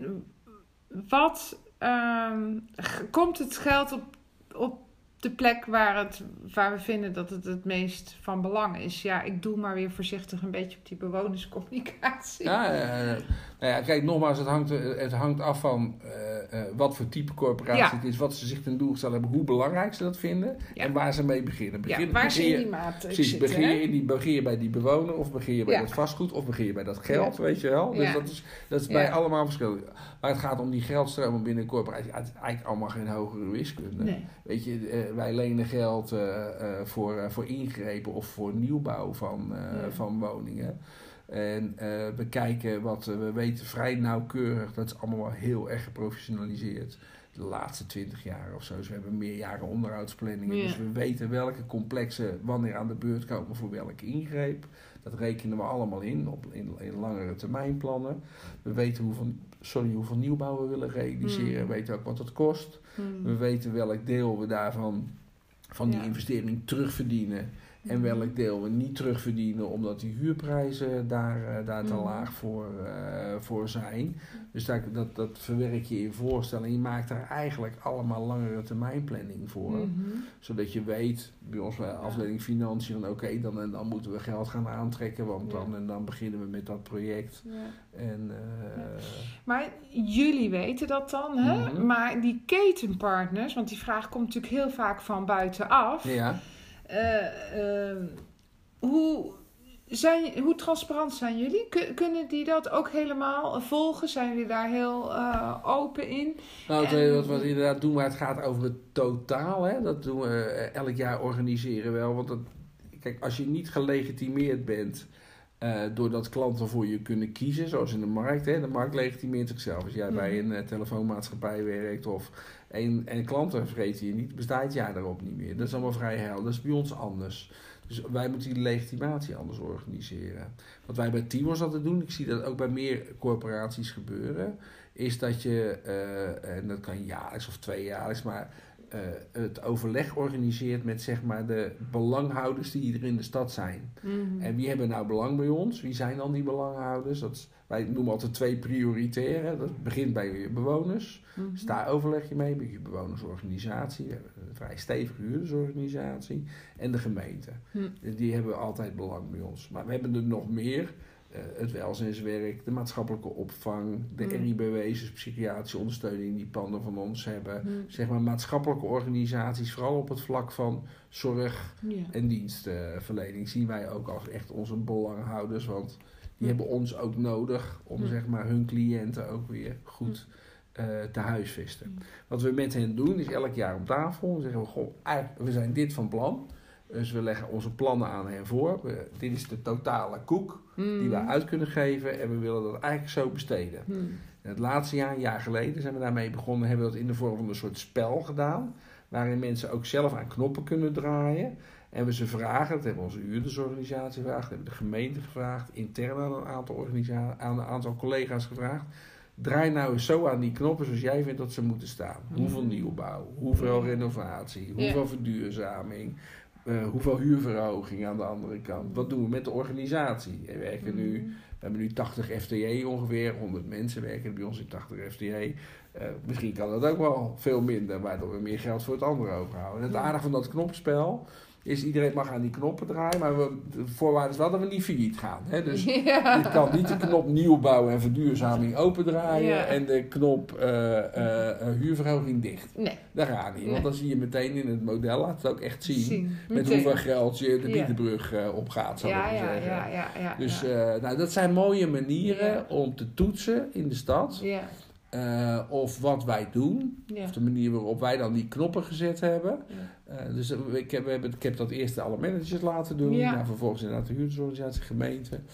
wat um, g- komt het geld op, op de plek waar, het, waar we vinden dat het het meest van belang is? Ja, ik doe maar weer voorzichtig een beetje op die bewonerscommunicatie. Ja, uh, nou ja, kijk, nogmaals, het hangt, het hangt af van uh, uh, wat voor type corporatie Ja. het is, wat ze zich ten doel gesteld hebben, hoe belangrijk ze dat vinden Ja. en waar ze mee beginnen. Begin, ja, waar ze begin in je- die matrix Precies, zitten. begin hè? je, in die, begin je bij die bewoner of begin je bij Ja. dat vastgoed of begin je bij dat geld, weet je wel. Dus Ja. dat is, dat is Ja. bij allemaal verschillend. Maar het gaat om die geldstromen binnen een corporatie. Ja, het is eigenlijk allemaal geen hogere wiskunde. Nee. Weet je, uh, wij lenen geld uh, uh, voor, uh, voor ingrepen of voor nieuwbouw van, uh, Ja. van woningen. En uh, we kijken wat uh, we weten vrij nauwkeurig. Dat is allemaal wel heel erg geprofessionaliseerd. De laatste twintig jaar of zo. Dus we hebben meerjaren onderhoudsplanningen. Ja. Dus we weten welke complexen wanneer aan de beurt komen voor welke ingreep. Dat rekenen we allemaal in, op, in, in langere termijnplannen. We weten hoeveel, sorry, hoeveel nieuwbouw we willen realiseren. Mm. We weten ook wat het kost. Hmm. We weten welk deel we daarvan van die Ja. investering terugverdienen. En welk deel we niet terugverdienen omdat die huurprijzen daar, uh, daar te Mhm. laag voor, uh, voor zijn. Dus dat, dat, dat verwerk je in voorstellen. En je maakt daar eigenlijk allemaal langere termijn planning voor. Mhm. Zodat je weet, bij ons bij afdeling financiën, van oké, dan en dan moeten we geld gaan aantrekken. Want Ja. dan en dan beginnen we met dat project. Ja. En, uh, Maar jullie weten dat dan, hè? Mhm. Maar die ketenpartners, want die vraag komt natuurlijk heel vaak van buitenaf. ja. Uh, uh, hoe, zijn, hoe transparant zijn jullie? Kun- kunnen die dat ook helemaal volgen? Zijn jullie daar heel uh, open in? Nou, het, En- wat we inderdaad doen, maar het gaat over het totaal. Hè? Dat doen we uh, elk jaar organiseren wel. Want dat, kijk, als je niet gelegitimeerd bent uh, doordat klanten voor je kunnen kiezen, zoals in de markt. Hè? De markt legitimeert zichzelf. Als jij Mhm. bij een uh, telefoonmaatschappij werkt of een, en klanten vergeten je niet, bestaat het jaar daarop niet meer. Dat is allemaal vrij helder. Dat is bij ons anders. Dus wij moeten die legitimatie anders organiseren. Wat wij bij Timos altijd doen, ik zie dat ook bij meer corporaties gebeuren, is dat je, uh, en dat kan jaarlijks of tweejaarlijks, maar uh, het overleg organiseert met zeg maar de belanghouders die er in de stad zijn. Mm-hmm. En wie hebben nou belang bij ons? Wie zijn dan die belanghouders? Dat is, wij noemen altijd twee prioritaire. Dat begint bij je bewoners. Mm-hmm. Dus daar overleg je mee met je bewonersorganisatie. We hebben een vrij stevige huurdersorganisatie. En de gemeente. Mm. Die hebben altijd belang bij ons. Maar we hebben er nog meer. Uh, het welzijnswerk, de maatschappelijke opvang, de Mm. R I B W's, dus psychiatrische ondersteuning die panden van ons hebben. Mm. Zeg maar maatschappelijke organisaties, vooral op het vlak van zorg Ja. en dienstverlening, zien wij ook als echt onze belanghouders. Want die Mm. hebben ons ook nodig om Mm. zeg maar hun cliënten ook weer goed uh, te huisvesten. Mm. Wat we met hen doen is elk jaar op tafel en zeggen we, goh, eigenlijk, we zijn dit van plan. Dus we leggen onze plannen aan hen voor. We, dit is de totale koek Mm. die we uit kunnen geven en we willen dat eigenlijk zo besteden. Mm. En het laatste jaar, een jaar geleden, zijn we daarmee begonnen. Hebben we dat in de vorm van een soort spel gedaan. Waarin mensen ook zelf aan knoppen kunnen draaien. En we ze vragen, dat hebben onze huurdersorganisatie gevraagd, dat hebben de gemeente gevraagd, intern aan een aantal, organisa- aan een aantal collega's gevraagd. Draai nou eens zo aan die knoppen zoals jij vindt dat ze moeten staan. Hoeveel nieuwbouw, hoeveel renovatie, hoeveel Ja. verduurzaming. Uh, hoeveel huurverhoging aan de andere kant. Wat doen we met de organisatie? We werken nu, we hebben nu tachtig F T E ongeveer. honderd mensen werken bij ons in tachtig F T E. Uh, misschien kan dat ook wel veel minder, waardoor we meer geld voor het andere overhouden. En het aardige van dat knopspel is iedereen mag aan die knoppen draaien, maar we, de voorwaarde is wel dat we niet failliet gaan. Hè? Dus Ja. je kan niet de knop nieuwbouw en verduurzaming opendraaien Ja. en de knop uh, uh, uh, huurverhoging dicht. Nee. Dat gaat niet, want Nee. dan zie je meteen in het model, laat het ook echt zien, Zien. met Meteen. hoeveel geld je de Ja. Bietenbrug uh, opgaat, zou ik Ja, maar ja, zeggen. ja, ja, ja. Dus ja. uh, nou, dat zijn mooie manieren Ja. om te toetsen in de stad. ja. Uh, of wat wij doen. Ja. Of de manier waarop wij dan die knoppen gezet hebben. Ja. Uh, dus uh, ik, heb, we hebben, ik heb dat eerst alle managers laten doen. Ja. Nou, vervolgens inderdaad de huurdersorganisatie, gemeente.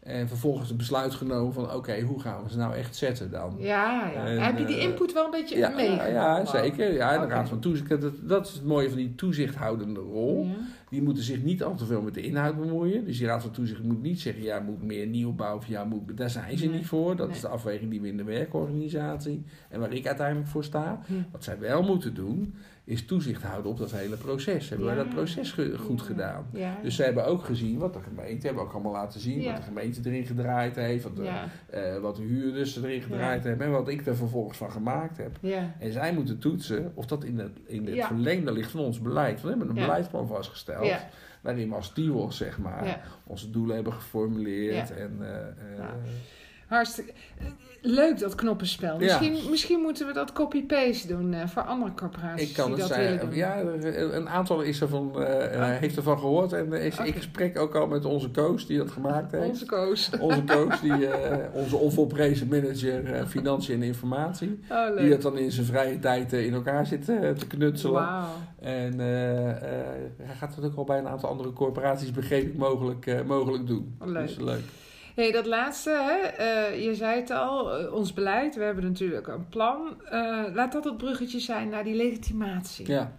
En vervolgens een besluit genomen van oké, okay, hoe gaan we ze nou echt zetten dan? Ja, ja. En, heb je die input wel een beetje ja, meegenomen? Ja, zeker. Ja, de okay. Raad van Toezicht, dat, dat is het mooie van die toezichthoudende rol. Ja. Die moeten zich niet al te veel met de inhoud bemoeien. Dus die Raad van Toezicht moet niet zeggen, ja, moet meer nieuwbouw of ja, moet... Daar zijn ze nee. niet voor. Dat nee. is de afweging die we in de werkorganisatie en waar ik uiteindelijk voor sta. Ja. Wat zij wel moeten doen, is toezicht houden op dat hele proces. Hebben ja. wij dat proces ge- goed ja. gedaan? Ja. Dus ze hebben ook gezien wat de gemeente, hebben ook allemaal laten zien, ja. wat de gemeente erin gedraaid heeft, wat de, ja. uh, wat de huurders erin gedraaid ja. hebben en wat ik er vervolgens van gemaakt heb. Ja. En zij moeten toetsen of dat in het, in het ja. verlengde ligt van ons beleid. We hebben een ja. beleidsplan vastgesteld, ja. waarin we als T I W O S, zeg maar, ja. onze doelen hebben geformuleerd. Ja. En, uh, uh, ja. Hartstikke leuk, dat knoppenspel. Misschien, ja. misschien moeten we dat copy-paste doen uh, voor andere corporaties. Ik kan het zijn. Ja, een aantal is er van, uh, okay. heeft ervan gehoord. En is okay. in gesprek ook al met onze coach die dat gemaakt heeft. Onze coach. Onze coach, die, uh, onze onvolprezen manager uh, Financiën en Informatie. Oh, die dat dan in zijn vrije tijd uh, in elkaar zit uh, te knutselen. Wow. En uh, uh, hij gaat het ook al bij een aantal andere corporaties, begreep ik, mogelijk, uh, mogelijk doen. Oh, leuk. Dus leuk. Hey, dat laatste, hè? Uh, je zei het al, uh, ons beleid, we hebben natuurlijk een plan. Uh, laat dat het bruggetje zijn naar die legitimatie. Ja.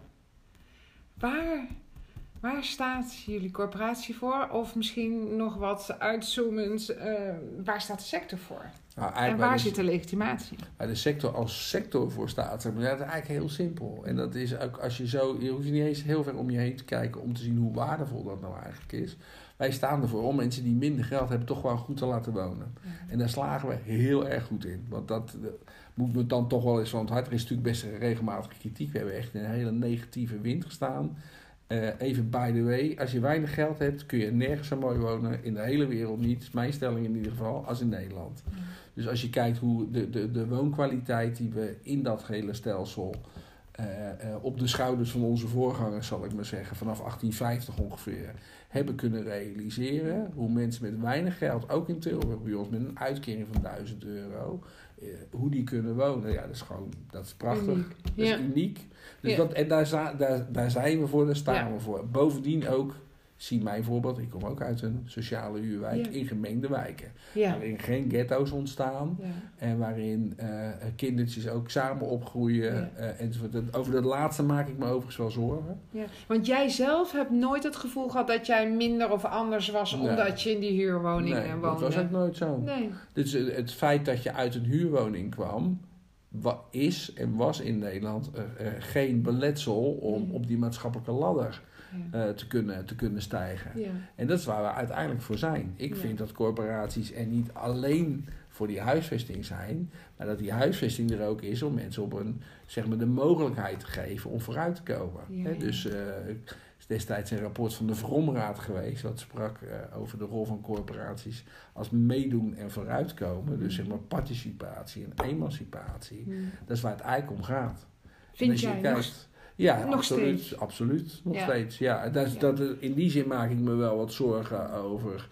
Waar, waar staat jullie corporatie voor? Of misschien nog wat uitzoomend, uh, waar staat de sector voor? Nou, en waar de, zit de legitimatie? Waar de sector als sector voor staat, dat is eigenlijk heel simpel. En dat is ook als je zo, je hoeft niet eens heel ver om je heen te kijken om te zien hoe waardevol dat nou eigenlijk is. Wij staan ervoor om mensen die minder geld hebben toch wel goed te laten wonen. Ja. En daar slagen we heel erg goed in. Want dat uh, moet me dan toch wel eens van het hart. Er is natuurlijk best een regelmatige kritiek. We hebben echt in een hele negatieve wind gestaan. Uh, even by the way, als je weinig geld hebt, kun je nergens zo mooi wonen. In de hele wereld niet. Dat is mijn stelling in ieder geval, als in Nederland. Ja. Dus als je kijkt hoe de, de, de woonkwaliteit die we in dat hele stelsel... Uh, uh, op de schouders van onze voorgangers, zal ik maar zeggen, vanaf achttien vijftig ongeveer, hebben kunnen realiseren. Hoe mensen met weinig geld, ook in Tilburg bij ons, met een uitkering van duizend euro, uh, hoe die kunnen wonen. Ja, dat is gewoon, dat is prachtig. Uniek. Dat ja. is uniek. Dus ja. dat, en daar, daar, daar zijn we voor, daar staan ja. we voor. Bovendien ook, zie mijn voorbeeld, ik kom ook uit een sociale huurwijk, ja. in gemengde wijken. Ja. Waarin geen ghetto's ontstaan. Ja. En waarin uh, kindertjes ook samen opgroeien. Ja. Uh, enzovoort. Over dat laatste maak ik me overigens wel zorgen. Ja. Want jij zelf hebt nooit het gevoel gehad dat jij minder of anders was nee. omdat je in die huurwoning nee, woonde? Dat was ook nooit zo. Nee. Dus het feit dat je uit een huurwoning kwam, wat is en was in Nederland uh, uh, geen beletsel om nee. op die maatschappelijke ladder Ja. Uh, te, kunnen, te kunnen stijgen. Ja. En dat is waar we uiteindelijk voor zijn. Ik ja. vind dat corporaties er niet alleen voor die huisvesting zijn, maar dat die huisvesting er ook is om mensen op een, zeg maar, de mogelijkheid te geven om vooruit te komen. Ja. He, dus uh, er is destijds een rapport van de Vromraad geweest, dat sprak uh, over de rol van corporaties als meedoen en vooruitkomen. Dus zeg maar participatie en emancipatie. Ja. Dat is waar het eigenlijk om gaat. Vind jij kijkt, nog? Ja, nog absoluut, steeds. absoluut. Nog ja. steeds, ja. Dat, ja. Dat, in die zin maak ik me wel wat zorgen over...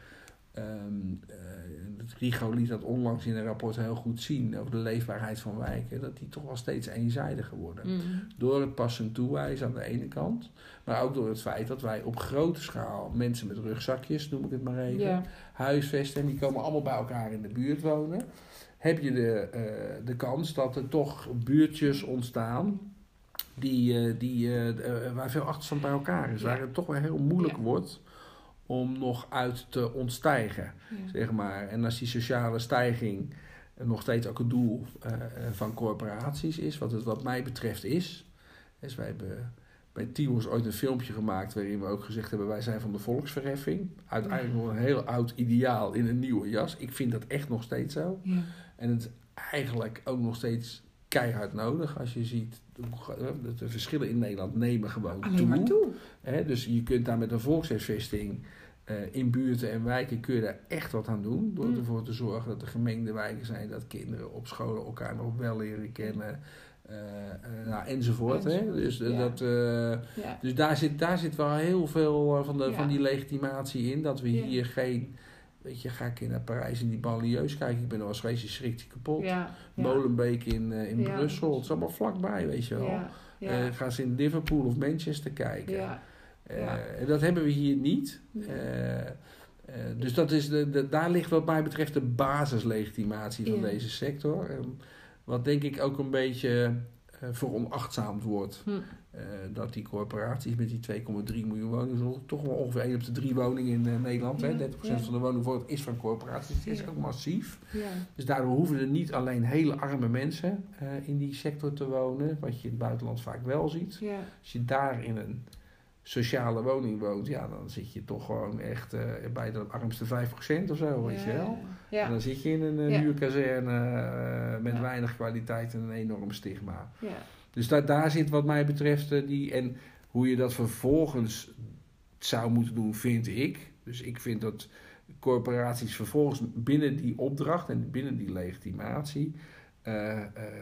Um, uh, Rigo liet dat onlangs in een rapport heel goed zien... over de leefbaarheid van wijken... dat die toch wel steeds eenzijdiger worden. Mm. Door het passen toewijzen aan de ene kant... maar ook door het feit dat wij op grote schaal... mensen met rugzakjes, noem ik het maar even... Ja. huisvesten, en die komen allemaal bij elkaar in de buurt wonen... heb je de, uh, de kans dat er toch buurtjes ontstaan... Die, uh, die, uh, uh, waar veel achterstand bij elkaar is. Ja. Waar het toch wel heel moeilijk ja. wordt om nog uit te ontstijgen. Ja. Zeg maar. En als die sociale stijging nog steeds ook het doel uh, van corporaties is, wat het wat mij betreft is. Dus wij hebben bij T I W O S ooit een filmpje gemaakt waarin we ook gezegd hebben, wij zijn van de volksverheffing. Uiteindelijk nog een heel oud ideaal in een nieuwe jas. Ik vind dat echt nog steeds zo. Ja. En het is eigenlijk ook nog steeds keihard nodig als je ziet de verschillen in Nederland nemen gewoon Alleen toe. maar toe. He, dus je kunt daar met een volkshuisvesting uh, in buurten en wijken kun je daar echt wat aan doen. Door mm. ervoor te zorgen dat er gemengde wijken zijn, dat kinderen op scholen elkaar nog wel leren kennen. Uh, uh, nou, enzovoort. enzovoort. Hè? Dus, uh, ja. dat, uh, ja. dus daar, zit, daar zit wel heel veel uh, van, de, ja. van die legitimatie in. Dat we ja. hier geen... Weet je, ga ik naar Parijs in die banlieues kijken. Ik ben er wel eens geweest, je schrikt je kapot. Ja, ja. Molenbeek in, uh, in ja. Brussel. Het is allemaal vlakbij, weet je wel. Ja, ja. Uh, ga eens in Liverpool of Manchester kijken. Ja, uh, ja. En dat hebben we hier niet. Uh, Uh, dus dat is de, de, daar ligt wat mij betreft de basislegitimatie van Ja. deze sector. Um, wat denk ik ook een beetje uh, veronachtzaamd wordt. Hm. Uh, dat die corporaties met die twee komma drie miljoen woningen, toch wel ongeveer één op de drie woningen in uh, Nederland. Ja, hè, dertig procent ja. van de woningvoorraad is van corporaties. Het is ja. ook massief. Ja. Dus daardoor hoeven er niet alleen hele arme mensen uh, in die sector te wonen. Wat je in het buitenland vaak wel ziet. Ja. Als je daar in een sociale woning woont, ja, dan zit je toch gewoon echt uh, bij de armste vijf procent of zo, weet ja. je wel. Ja. En dan zit je in een uh, ja. huurkazerne uh, met ja. weinig kwaliteit en een enorm stigma. Ja. Dus da- daar zit wat mij betreft uh, die... En hoe je dat vervolgens zou moeten doen, vind ik. Dus ik vind dat corporaties vervolgens binnen die opdracht en binnen die legitimatie Uh, uh,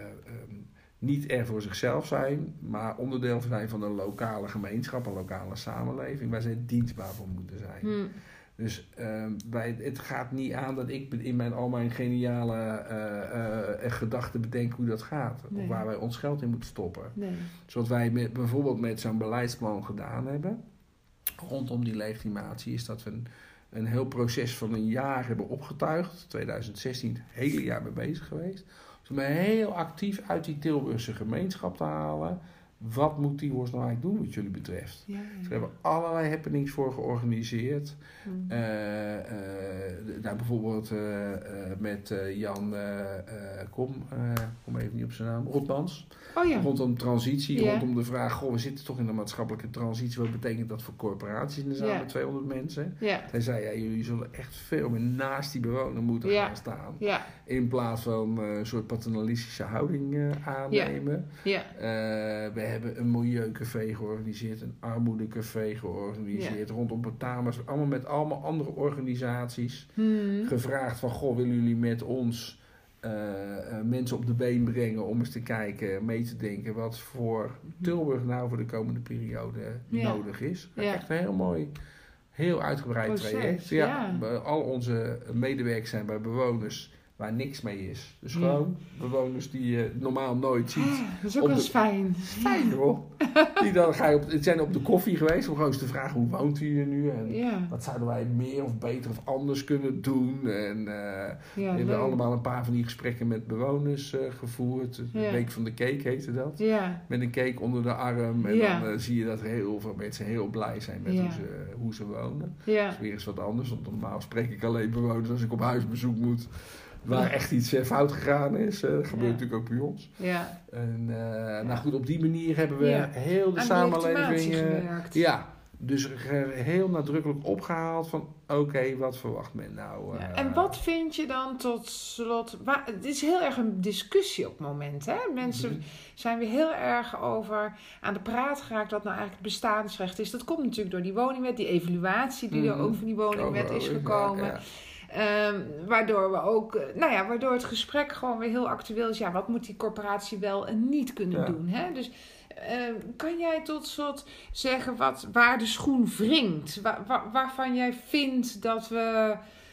um, niet er voor zichzelf zijn, maar onderdeel zijn van een lokale gemeenschap, een lokale samenleving, waar zij dienstbaar voor moeten zijn. Hmm. Dus uh, bij, het gaat niet aan dat ik in mijn, al mijn geniale uh, uh, gedachten bedenk hoe dat gaat. Nee. Of waar wij ons geld in moeten stoppen. Nee. Zoals wij met, bijvoorbeeld met zo'n beleidsplan gedaan hebben, rondom die legitimatie, is dat we een, een heel proces van een jaar hebben opgetuigd. twintig zestien, het hele jaar mee bezig geweest. Om heel actief uit die Tilburgse gemeenschap te halen. Wat moet T-Horst nou eigenlijk doen wat jullie betreft? Ja, ja. Dus we hebben allerlei happenings voor georganiseerd. Mm. Uh, uh, nou, bijvoorbeeld uh, uh, met uh, Jan, uh, uh, kom, uh, kom even niet op zijn naam, Rotmans. Oh, ja. Rondom transitie, ja. rondom de vraag, goh, we zitten toch in een maatschappelijke transitie. Wat betekent dat voor corporaties in de zaal ja. met tweehonderd mensen? Ja. Hij zei, ja, jullie zullen echt veel meer naast die bewoner moeten ja. gaan staan. Ja. In plaats van uh, een soort paternalistische houding uh, aannemen. Ja. Ja. Uh, we hebben een milieucafé georganiseerd, een armoedecafé georganiseerd, ja. rondom Portamus, allemaal met allemaal andere organisaties hmm. gevraagd van, goh, willen jullie met ons uh, uh, mensen op de been brengen om eens te kijken, mee te denken wat voor Tilburg nou voor de komende periode ja. nodig is. Ja. Echt een heel mooi, heel uitgebreid Proces, traject. Ja, ja. Al onze medewerkers zijn bij bewoners waar niks mee is. Dus ja. gewoon bewoners die je normaal nooit ziet. Ah, dat is ook wel eens fijn. Fijn hoor. Die dan ga je op, het zijn op de koffie geweest om gewoon eens te vragen hoe woont u hier nu en ja. wat zouden wij meer of beter of anders kunnen doen. En uh, ja, we hebben leuk. allemaal een paar van die gesprekken met bewoners uh, gevoerd. De ja. Week van de Cake heette dat. Ja. Met een cake onder de arm. En ja. dan uh, zie je dat heel veel mensen heel blij zijn met ja. hoe, ze, hoe ze wonen. Ja. Dat is weer eens wat anders. Want normaal spreek ik alleen bewoners als ik op huisbezoek moet. Waar ja. echt iets uh, fout gegaan is. Uh, dat gebeurt ja. natuurlijk ook bij ons. Ja. En uh, ja. nou goed, op die manier hebben we ja. heel de Aan samenleving... Uh, ja, dus heel nadrukkelijk opgehaald van... Oké, okay, wat verwacht men nou? Uh, ja. En wat vind je dan tot slot... Waar, het is heel erg een discussie op het moment. Hè? Mensen mm-hmm. zijn weer heel erg over aan de praat geraakt... wat nou eigenlijk het bestaansrecht is. Dat komt natuurlijk door die woningwet. Die evaluatie die mm-hmm. er over die woningwet oh, is gekomen... Ja, ja. Um, waardoor we ook, nou ja, waardoor het gesprek gewoon weer heel actueel is. Ja, wat moet die corporatie wel en niet kunnen ja. doen? Hè? Dus uh, kan jij tot slot zeggen wat, waar de schoen wringt? Waar, waar, waarvan jij vindt dat we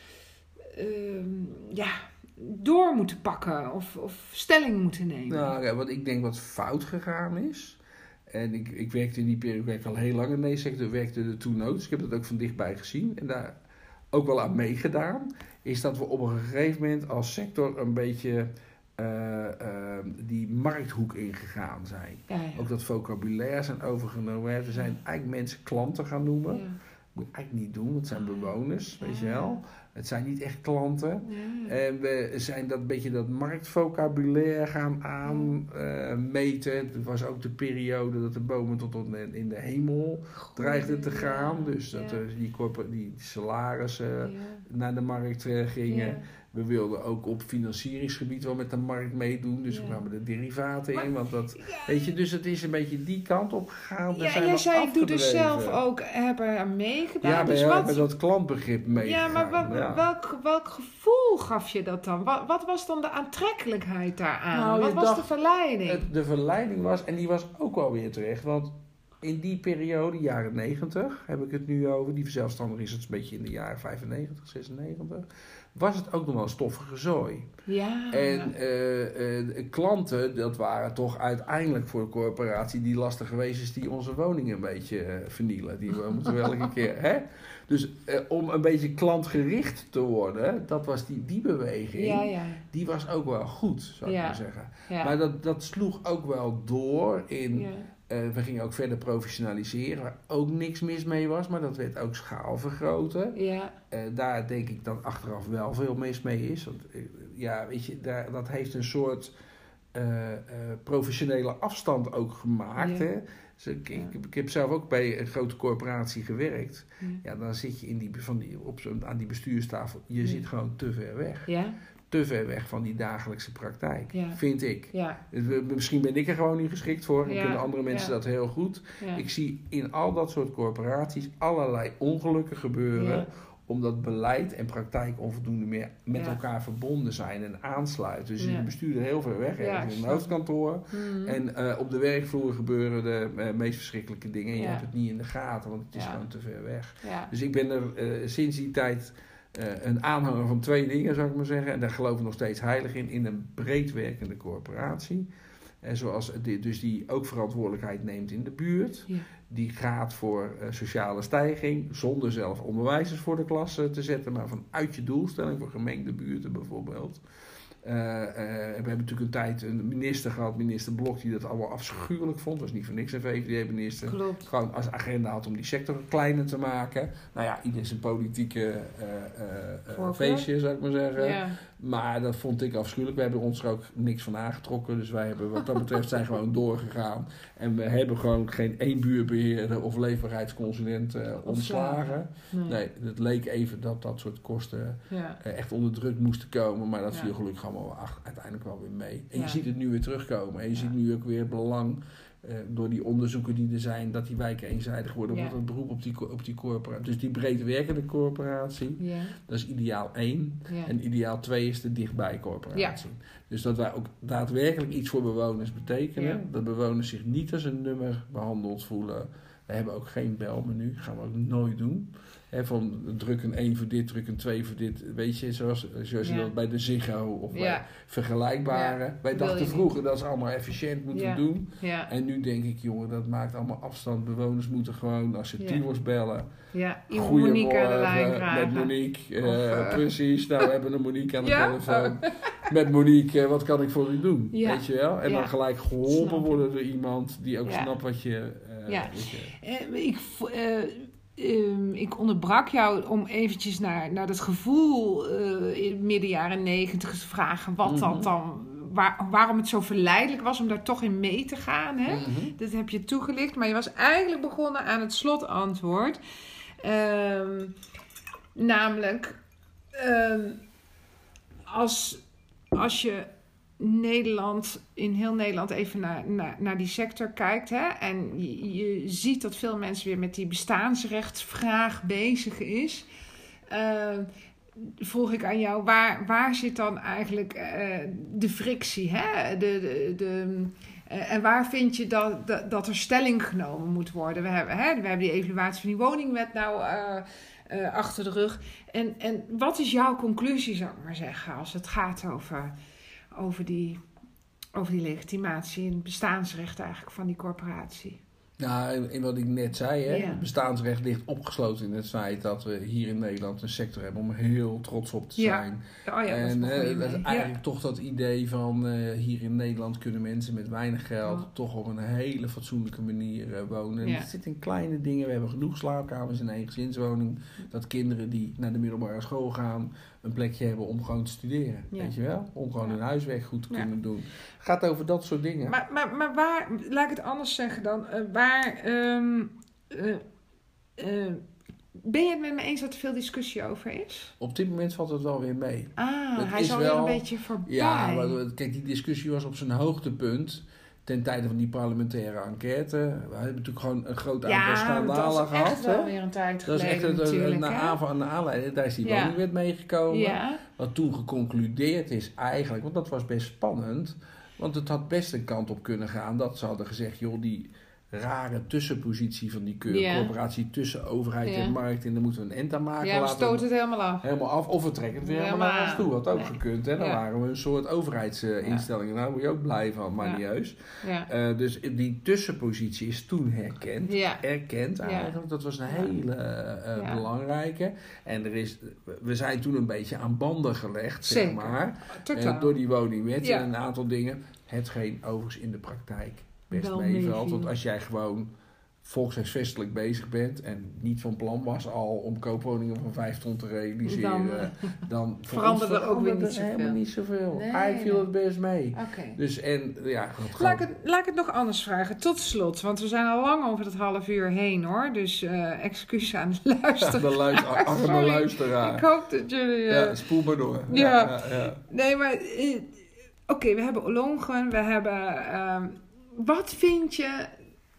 uh, ja, door moeten pakken of, of stelling moeten nemen? Nou ja, wat ik denk wat fout gegaan is. En ik, ik werkte in die periode, ik werkte al heel lang in deze sector, werkte er toen ook. Dus ik heb dat ook van dichtbij gezien. En daar ook wel aan meegedaan, is dat we op een gegeven moment als sector een beetje uh, uh, die markthoek ingegaan zijn. Ja, ja. Ook dat vocabulaire zijn overgenomen. We zijn eigenlijk mensen klanten gaan noemen. Ja. Dat moet je eigenlijk niet doen, want het zijn bewoners, weet je wel. Het zijn niet echt klanten. Ja. En we zijn dat beetje dat marktvocabulaire gaan aanmeten. Uh, het was ook de periode dat de bomen tot in de hemel dreigden te gaan. Dus dat ja. die, corpor- die salarissen ja. naar de markt uh, gingen. Ja. We wilden ook op financieringsgebied wel met de markt meedoen. Dus ja. we kwamen de derivaten maar, in. Want dat, ja. weet je, dus het is een beetje die kant op gegaan. Ja, en jij zei, ik doe er zelf ook, heb er aan meegedaan. Ja, dus we wat, hebben dat klantbegrip meegegaan. Ja, maar wat, ja. welk, welk gevoel gaf je dat dan? Wat, wat was dan de aantrekkelijkheid daaraan? Nou, wat was dacht, de verleiding? Het, de verleiding was, en die was ook wel weer terecht. Want in die periode, jaren negentig, heb ik het nu over, die verzelfstandiging is het een beetje in de jaren vijfennegentig, zesennegentig, was het ook nog wel een stoffige zooi. Ja. En uh, uh, klanten, dat waren toch uiteindelijk voor de corporatie die lastig geweest is die onze woningen een beetje uh, vernielen. Die we moeten wel elke keer, hè? Dus uh, om een beetje klantgericht te worden, dat was die, die beweging, ja, ja. die was ook wel goed, zou ik ja. maar zeggen. Ja. Maar dat, dat sloeg ook wel door in... Ja. Uh, we gingen ook verder professionaliseren, waar ook niks mis mee was, maar dat werd ook schaal vergroten. Ja. Uh, daar denk ik dat achteraf wel veel mis mee is. Want uh, ja, weet je, daar, dat heeft een soort uh, uh, professionele afstand ook gemaakt. Ja. Hè? Dus ik, Ja. ik, ik heb zelf ook bij een grote corporatie gewerkt. Ja. Ja, dan zit je in die, van die, op zo, aan die bestuurstafel, je Ja. zit gewoon te ver weg. Ja. Te ver weg van die dagelijkse praktijk, Ja. vind ik. Ja. Misschien ben ik er gewoon niet geschikt voor en Ja, kunnen andere mensen ja. dat heel goed. Ja. Ik zie in al dat soort corporaties allerlei ongelukken gebeuren, Ja. omdat beleid en praktijk onvoldoende meer met Ja. elkaar verbonden zijn en aansluiten. Dus je Ja. de bestuurder heel ver weg Ja, ergens ik in een snap. hoofdkantoor. Mm. En uh, op de werkvloer gebeuren de uh, meest verschrikkelijke dingen en je Ja. hebt het niet in de gaten, want het is Ja. gewoon te ver weg. Ja. Dus ik ben er uh, sinds die tijd uh, een aanhanger van twee dingen, zou ik maar zeggen. En daar geloof ik nog steeds heilig in, in een breed werkende corporatie. En zoals die, dus die ook verantwoordelijkheid neemt in de buurt. Ja. Die gaat voor uh, sociale stijging, zonder zelf onderwijzers voor de klas uh, te zetten, maar vanuit je doelstelling voor gemengde buurten bijvoorbeeld. Uh, uh, we hebben natuurlijk een tijd een minister gehad, minister Blok, die dat allemaal afschuwelijk vond. Dat was niet voor niks een V V D-minister. Klopt. Gewoon als agenda had om die sector kleiner te maken. Nou ja, ieder zijn politieke uh, uh, uh, feestje, zou ik maar zeggen. Ja. Maar dat vond ik afschuwelijk. We hebben ons er ook niks van aangetrokken. Dus wij hebben wat dat betreft zijn gewoon doorgegaan. En we hebben gewoon geen één buurbeheerder of leefbaarheidsconsulent uh, ontslagen. Nee. Nee, het leek even dat dat soort kosten Ja. uh, echt onder druk moesten komen. Maar dat Ja. viel gelukkig allemaal ach, uiteindelijk wel weer mee. En Ja. je ziet het nu weer terugkomen. En je Ja. ziet nu ook weer het belang... Uh, door die onderzoeken die er zijn, dat die wijken eenzijdig worden, Ja. wordt het beroep op die, op die corporatie. Dus die breed werkende corporatie, Ja. dat is ideaal één. Ja. En ideaal twee is de dichtbij corporatie. Ja. Dus dat wij ook daadwerkelijk iets voor bewoners betekenen. Ja. Dat bewoners zich niet als een nummer behandeld voelen. We hebben ook geen belmenu, dat gaan we ook nooit doen. He, van druk een één voor dit, druk een twee voor dit. Weet je, zoals, zoals Ja. je dat bij de Ziggo of Ja. bij vergelijkbare. Ja. Wij Wil dachten je vroeger dat is allemaal efficiënt moeten Ja. doen. Ja. En nu denk ik, jongen, dat maakt allemaal afstand. Bewoners moeten gewoon, als ze Ja. Tivos bellen, Ja. Iemand Monique aan de lijn goedemorgen, krijgen. met Monique. Uh, Of, uh, precies, nou we hebben een Monique aan de Ja? telefoon. Met Monique, uh, wat kan ik voor u doen? Ja. Weet je wel? En Ja. dan gelijk geholpen Snap. worden door iemand die ook Ja. snapt wat je... Uh, Ja. wat je Eh, ik, vo- eh, ehm, ik onderbrak jou om eventjes naar, naar dat gevoel eh, in midden jaren negentig te vragen. Wat Mhm. dat dan, waar, waarom het zo verleidelijk was om daar toch in mee te gaan. Hè? Mhm. Dat heb je toegelicht. Maar je was eigenlijk begonnen aan het slotantwoord. Ehm, namelijk, ehm, als, als je Nederland, in heel Nederland even naar, naar, naar die sector kijkt. Hè, en je, je ziet dat veel mensen weer met die bestaansrechtsvraag bezig is. Uh, vroeg ik aan jou, waar, waar zit dan eigenlijk uh, de frictie? Hè? De, de, de, uh, en waar vind je dat, dat, dat er stelling genomen moet worden? We hebben, hè, we hebben die evaluatie van die woningwet nou uh, uh, achter de rug. En, en wat is jouw conclusie, zou ik maar zeggen, als het gaat over... Over die, over die legitimatie en het bestaansrecht eigenlijk van die corporatie. Nou, in wat ik net zei, hè, Ja. het bestaansrecht ligt opgesloten in het feit dat we hier in Nederland een sector hebben om heel trots op te Ja. zijn. Oh ja, en dat is, uh, dat is ja. eigenlijk toch dat idee van uh, hier in Nederland kunnen mensen met weinig geld Ja. toch op een hele fatsoenlijke manier uh, wonen. Ja. Het zit in kleine dingen. We hebben genoeg slaapkamers in een eengezinswoning. Dat kinderen die naar de middelbare school gaan een plekje hebben om gewoon te studeren. Ja. Weet je wel? Om gewoon Ja. hun huiswerk goed te Ja. kunnen doen. Het gaat over dat soort dingen. Maar, maar, maar waar, laat ik het anders zeggen dan. Uh, waar, um, uh, uh, ben je het met me eens dat er veel discussie over is? Op dit moment valt het wel weer mee. Ah, Het hij is is alweer wel- een beetje voorbij. Ja, maar kijk, die discussie was op zijn hoogtepunt ten tijde van die parlementaire enquête. We hebben natuurlijk gewoon een groot aantal ja, schandalen dat is gehad. echt wel hè? weer een tijd Dat is geleden echt een, natuurlijk. een, een, hè? aanval aan de aanleiding. Daar is die Ja. woningwet meegekomen. Ja, Wat toen geconcludeerd is eigenlijk, want dat was best spannend. Want het had best een kant op kunnen gaan dat ze hadden gezegd, joh, die rare tussenpositie van die keur- Ja. corporatie tussen overheid Ja. en markt. En dan moeten we een ent aan maken. Ja, we laten stoten het helemaal af. helemaal af. Of we trekken het weer Helemaal helemaal naar ons toe. Had ook nee. gekund. Hè? Dan Ja. waren we een soort overheidsinstellingen. Ja. Daar moet je ook blij van, maar Ja. niet juist. Ja. Uh, dus die tussenpositie is toen herkend. Ja. Erkend eigenlijk. Ja. Dat was een Ja. hele uh, Ja. belangrijke. En er is, we zijn toen een beetje aan banden gelegd, Zeker. zeg maar. Totaal. Uh, door die woningwet Ja. en een aantal dingen. Hetgeen overigens in de praktijk best Wel meevalt. meeviel. Want als jij gewoon volkshuisvestelijk bezig bent en niet van plan was al om koopwoningen van vijf ton te realiseren, Dan, dan, dan veranderde er ook weer niet veranderde zoveel. helemaal niet zoveel. Nee, Hij viel nee. het best mee. Oké. Dus en ja, het Laat ik, het, laat ik het nog anders vragen, tot slot. Want we zijn al lang over dat half uur heen hoor. Dus uh, excuus aan de luisteraar. de luister, arme Sorry. luisteraar. Ik hoop dat jullie... Uh, Ja, spoel maar door. Ja. Ja, ja, ja. Nee, maar... Uh, Oké, okay, we hebben Ollongren, we hebben... Uh, wat vind je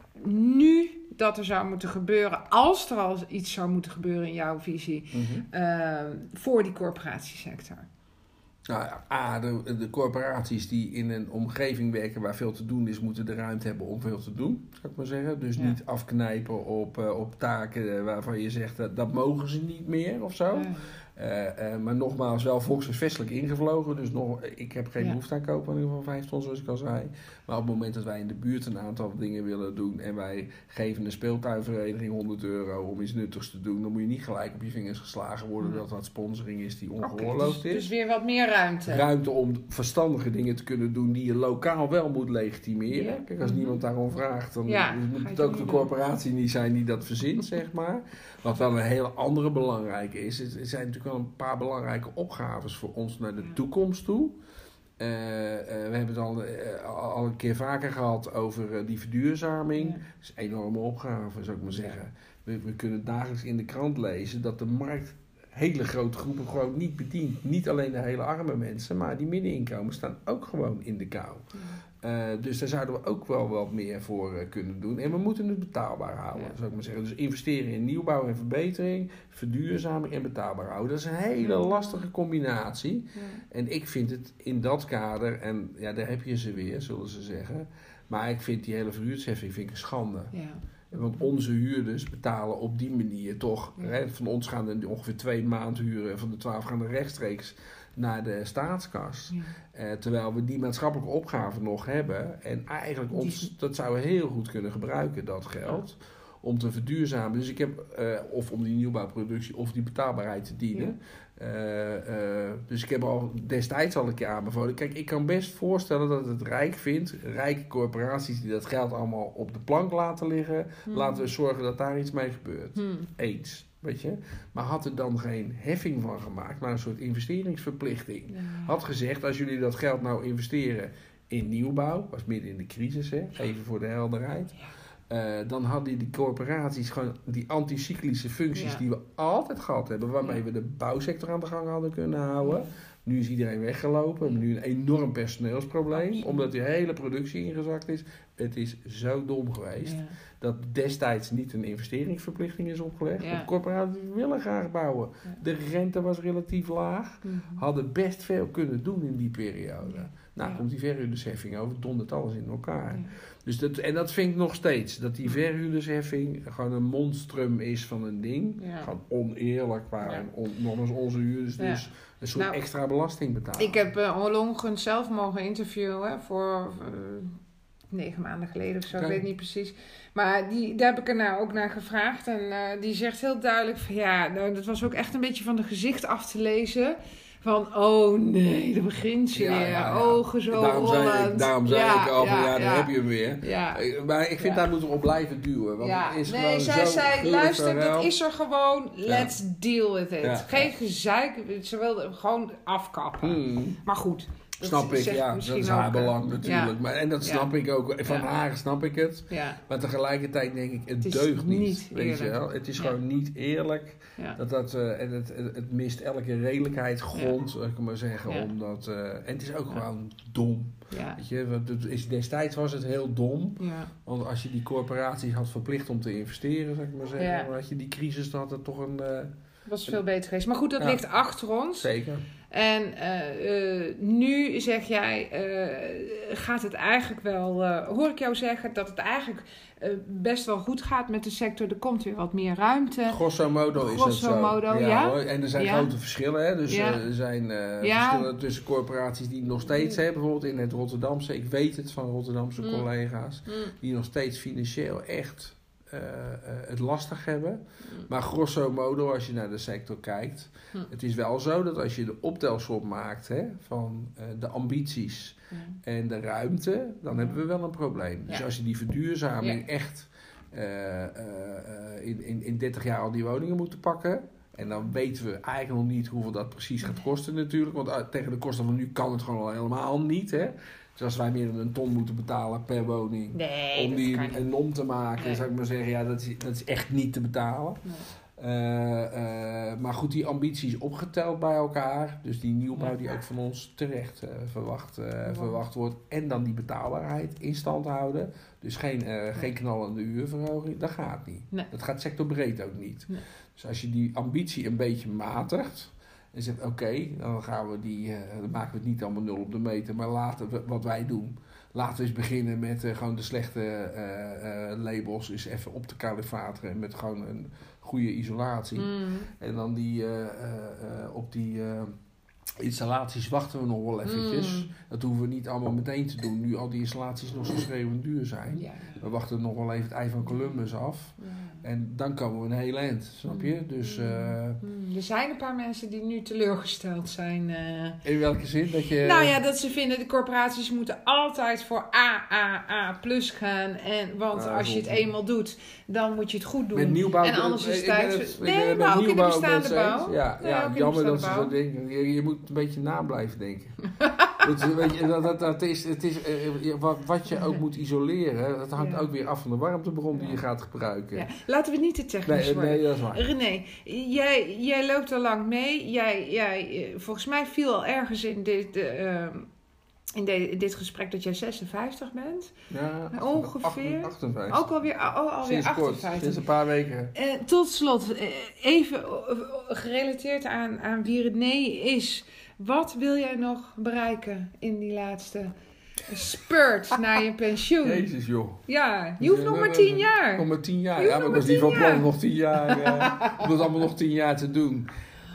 nu dat er zou moeten gebeuren, als er al iets zou moeten gebeuren in jouw visie, Mm-hmm. uh, voor die corporatiesector? Nou ja, A, de, de corporaties die in een omgeving werken waar veel te doen is, moeten de ruimte hebben om veel te doen, zou ik maar zeggen. Dus Ja. niet afknijpen op, uh, op taken waarvan je zegt, dat, dat mogen ze niet meer of zo. Ja. Uh, uh, maar nogmaals, wel volkshuisvestelijk ingevlogen. Dus nog, ik heb geen Ja. behoefte aan koopwoningen van vijf ton, zoals ik al zei. Maar op het moment dat wij in de buurt een aantal dingen willen doen en wij geven een speeltuinvereniging honderd euro om iets nuttigs te doen, dan moet je niet gelijk op je vingers geslagen worden dat dat sponsoring is die ongeoorloofd Okay, dus, is. dus weer wat meer ruimte. Ruimte om verstandige dingen te kunnen doen die je lokaal wel moet legitimeren. Ja. Kijk, als Mm-hmm. niemand daarom vraagt, dan Ja, moet ga je het het ook de niet corporatie niet zijn die dat verzint, zeg maar. Wat wel een hele andere belangrijke is. Er zijn natuurlijk wel een paar belangrijke opgaves voor ons naar de Ja. toekomst toe. Uh, uh, we hebben het al, uh, al een keer vaker gehad over uh, die verduurzaming. Ja. Dat is een enorme opgave, zou ik maar zeggen. We, we kunnen dagelijks in de krant lezen dat de markt hele grote groepen gewoon niet bedient. Niet alleen de hele arme mensen, maar die middeninkomen staan ook gewoon in de kou. Ja. Uh, dus daar zouden we ook wel wat meer voor uh, kunnen doen. En we moeten het betaalbaar houden, Ja. zou ik maar zeggen. Dus investeren in nieuwbouw en verbetering, verduurzaming en betaalbaar houden. Dat is een hele lastige combinatie. Ja. En ik vind het in dat kader, en ja, daar heb je ze weer, zullen ze zeggen. Maar ik vind die hele verhuurdersheffing vind ik een schande. Ja. Want onze huurders betalen op die manier toch. Ja. Hè, van ons gaan er ongeveer twee maandhuren, van de twaalf gaan er rechtstreeks naar de staatskas. Ja. Uh, terwijl we die maatschappelijke opgave nog hebben. En eigenlijk ons, dat zouden we heel goed kunnen gebruiken, dat geld. Om te verduurzamen. Dus ik heb, uh, of om die nieuwbouwproductie of die betaalbaarheid te dienen. Ja. Uh, uh, dus ik heb al destijds al een keer aanbevolen. Kijk, ik kan best voorstellen dat het Rijk vindt. Rijke corporaties die dat geld allemaal op de plank laten liggen. Hmm. Laten we zorgen dat daar iets mee gebeurt. Hmm. Eens. Weet je? Maar had er dan geen heffing van gemaakt, maar een soort investeringsverplichting. Ja. Had gezegd, als jullie dat geld nou investeren in nieuwbouw, was midden in de crisis, hè? Even voor de helderheid. Ja. Uh, dan hadden die corporaties gewoon die anticyclische functies ja. die we altijd gehad hebben, waarmee ja. we de bouwsector aan de gang hadden kunnen houden. Ja. Nu is iedereen weggelopen. We hebben nu een enorm personeelsprobleem, Absoluut. Omdat die hele productie ingezakt is. Het is zo dom geweest ja. dat destijds niet een investeringsverplichting is opgelegd. Ja. De corporaties willen graag bouwen. Ja. De rente was relatief laag. Mm-hmm. Hadden best veel kunnen doen in die periode. Ja. Nou, ja. komt die verhuurdersheffing over, dondert alles in elkaar. Ja. Dus dat, en dat vind ik nog steeds. Dat die verhuurdersheffing gewoon een monstrum is van een ding. Ja. Gewoon oneerlijk. Waar ja. on, nog eens onze huurders ja. dus een soort nou, extra belasting betalen. Ik heb uh, Ollongren zelf mogen interviewen voor uh, negen maanden geleden of zo. Okay. Ik weet niet precies. Maar die, daar heb ik er nou ook naar gevraagd. En uh, die zegt heel duidelijk van ja, nou, dat was ook echt een beetje van de gezicht af te lezen. Van, oh nee, daar begint ze ja, weer. Ja, ja. Ogen zo daarom rollend. Zei ik, daarom zei ja, ik al, ja, ja, daar ja. heb je hem weer. Ja. Maar ik vind ja. daar moeten we op blijven duwen. Want ja. het is nee, zij zo zei, luister, verhaal. dat is er gewoon. Let's ja. deal with it. Ja. Geen gezeik. Ze wilde gewoon afkappen. Hmm. Maar goed. Dat snap ik, ja. Dat is haar belang natuurlijk. Ja. Maar, en dat snap ja. ik ook. Van ja. haar snap ik het. Ja. Maar tegelijkertijd denk ik, het, het deugt niet. niet weet je wel? Het is ja. gewoon niet eerlijk. Ja. Dat dat, uh, en het, het mist elke redelijkheidsgrond, ja. ik maar zeggen. Ja. Omdat, uh, en het is ook ja. gewoon dom. Ja. Weet je? Want het is, destijds was het heel dom. Ja. Want als je die corporaties had verplicht om te investeren, zou ik maar zeggen. Ja. Dan had je die crisis, dan had het toch een... Uh, was veel beter geweest. Maar goed, dat ja. ligt achter ons. Zeker. En uh, uh, nu zeg jij, uh, gaat het eigenlijk wel, uh, hoor ik jou zeggen, dat het eigenlijk uh, best wel goed gaat met de sector. Er komt weer wat meer ruimte. Grosso modo is Grosso het zo. modo, ja. ja. Hoor. En er zijn ja. grote verschillen. Hè? Dus ja. uh, er zijn uh, ja. verschillen tussen corporaties die nog steeds hebben. Bijvoorbeeld in het Rotterdamse. Ik weet het van Rotterdamse mm. collega's. Mm. Die nog steeds financieel echt uh, uh, het lastig hebben. Mm. Maar grosso modo, als je naar de sector kijkt. Mm. Het is wel zo dat als je de optelsom maakt hè, van uh, de ambities mm. en de ruimte. Dan mm. hebben we wel een probleem. Ja. Dus als je die verduurzaming ja. echt uh, uh, uh, in, in, in dertig jaar al die woningen moeten pakken. En dan weten we eigenlijk nog niet hoeveel dat precies gaat kosten natuurlijk. Want uh, tegen de kosten van nu kan het gewoon al helemaal niet. Hè? Dus als wij meer dan een ton moeten betalen per woning. Nee, om die enorm te maken. Nee. Zou ik maar zeggen, ja, dat is, dat is echt niet te betalen. Nee. Uh, uh, maar goed, die ambities opgeteld bij elkaar. Dus die nieuwbouw die ook van ons terecht uh, verwacht, uh, wow. verwacht wordt. En dan die betaalbaarheid in stand houden. Dus geen, uh, nee. geen knallende huurverhoging. Dat gaat niet. Nee. Dat gaat sectorbreed ook niet. Nee. Dus als je die ambitie een beetje matigt. En zegt oké, okay, dan gaan we die, uh, dan maken we het niet allemaal nul op de meter. Maar laten we wat wij doen. Laten we eens beginnen met uh, gewoon de slechte uh, uh, labels eens even op te kalifateren. Met gewoon een goede isolatie. Mm. En dan die uh, uh, uh, op die uh, installaties wachten we nog wel eventjes. Mm. Dat hoeven we niet allemaal meteen te doen. Nu al die installaties nog zo schreeuwend duur zijn. Ja. We wachten nog wel even het ei van Columbus af. Ja. En dan komen we een heel eind, snap je? Dus, uh, mm. Er zijn een paar mensen die nu teleurgesteld zijn. Uh, in welke zin? Dat je... Nou ja, dat ze vinden de corporaties moeten altijd voor A, A, A plus gaan. En, want nou, als je het eenmaal doet, dan moet je het goed doen. Met nieuwbouw... En anders is het tijd... Nee, nee, maar ook in de bestaande bouw. Ja, ja, ja jammer dat ze zo denken. Je, je moet een beetje na blijven denken. het, weet je, dat, dat, dat is, het is, uh, wat, wat je ook moet isoleren, dat hangt ja. ook weer af van de warmtebron die je gaat gebruiken. Ja. Laten we niet te technisch nee, worden. Nee, dat is waar. René, jij, jij loopt al lang mee. Jij, jij, volgens mij viel al ergens in dit, uh, in, de, in dit gesprek dat jij zesenvijftig bent. Ja, ongeveer. achtenvijftig. Ook alweer, al, alweer sinds achtenvijftig. Kort, sinds een paar weken. Uh, tot slot, uh, even uh, gerelateerd aan, aan wie René is. Wat wil jij nog bereiken in die laatste spurt naar je pensioen? Jezus joh. Ja, je hoeft nog maar tien jaar. Nog maar tien jaar. Ja, maar ik was niet van plan nog tien jaar. uh, om dat allemaal nog tien jaar te doen.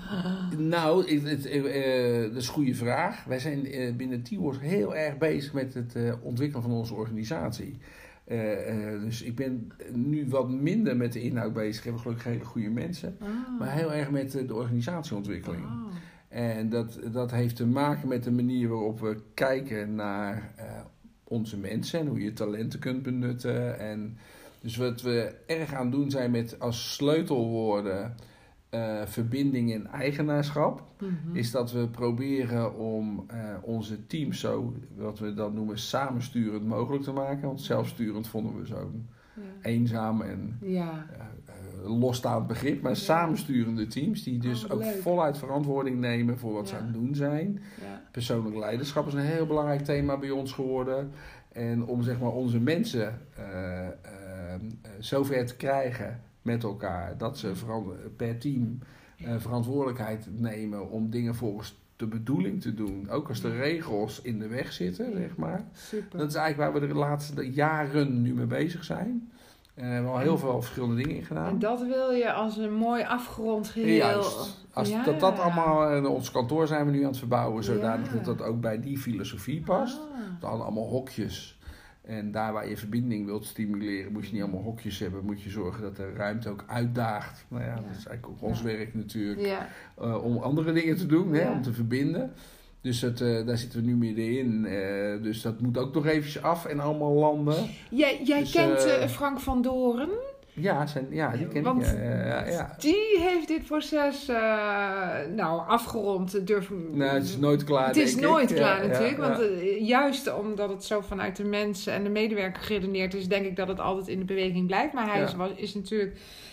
Nou, het, het, uh, dat is een goede vraag. Wij zijn uh, binnen T-Wars heel erg bezig met het uh, ontwikkelen van onze organisatie. Uh, uh, dus ik ben nu wat minder met de inhoud bezig. We hebben gelukkig hele goede mensen. Oh. Maar heel erg met uh, de organisatieontwikkeling. Oh. En dat, dat heeft te maken met de manier waarop we kijken naar uh, onze mensen en hoe je talenten kunt benutten. En dus wat we erg aan doen zijn met als sleutelwoorden uh, verbinding en eigenaarschap. Mm-hmm. Is dat we proberen om uh, onze teams zo, wat we dan noemen, samensturend mogelijk te maken. Want zelfsturend vonden we zo ja. eenzaam en ja. uh, uh, losstaand begrip. Maar ja. samensturende teams die dus oh, ook leuk. voluit verantwoording nemen voor wat ja. ze aan het doen zijn. Ja. Persoonlijk leiderschap is een heel belangrijk thema bij ons geworden. En om zeg maar onze mensen uh, uh, uh, zover te krijgen met elkaar dat ze veran- per team uh, verantwoordelijkheid nemen om dingen volgens de bedoeling te doen. Ook als de regels in de weg zitten, zeg maar. Super. Dat is eigenlijk waar we de laatste jaren nu mee bezig zijn. En we hebben al heel veel verschillende dingen in gedaan. En dat wil je als een mooi afgerond geheel. Juist. Als ja. dat, dat allemaal, in ons kantoor zijn we nu aan het verbouwen, zodanig ja. dat dat ook bij die filosofie past. Ah. Dan allemaal hokjes. En daar waar je verbinding wilt stimuleren, moet je niet allemaal hokjes hebben. Moet je zorgen dat de ruimte ook uitdaagt. Nou ja, ja. dat is eigenlijk ook ons ja. werk natuurlijk. Ja. Uh, om andere dingen te doen, hè, ja. om te verbinden. Dus het, uh, daar zitten we nu middenin. Uh, dus dat moet ook nog eventjes af en allemaal landen. Jij, jij dus, kent uh, Frank van Doren? Ja, zijn, ja die ken Want ik. Uh, ja, ja. Die heeft dit proces uh, nou, afgerond. Durf, nou, het is nooit klaar. Het is nooit ik. klaar ja, natuurlijk. Ja, want ja. Uh, juist omdat het zo vanuit de mensen en de medewerker geredeneerd is, denk ik dat het altijd in de beweging blijft. Maar hij ja. is, was, is natuurlijk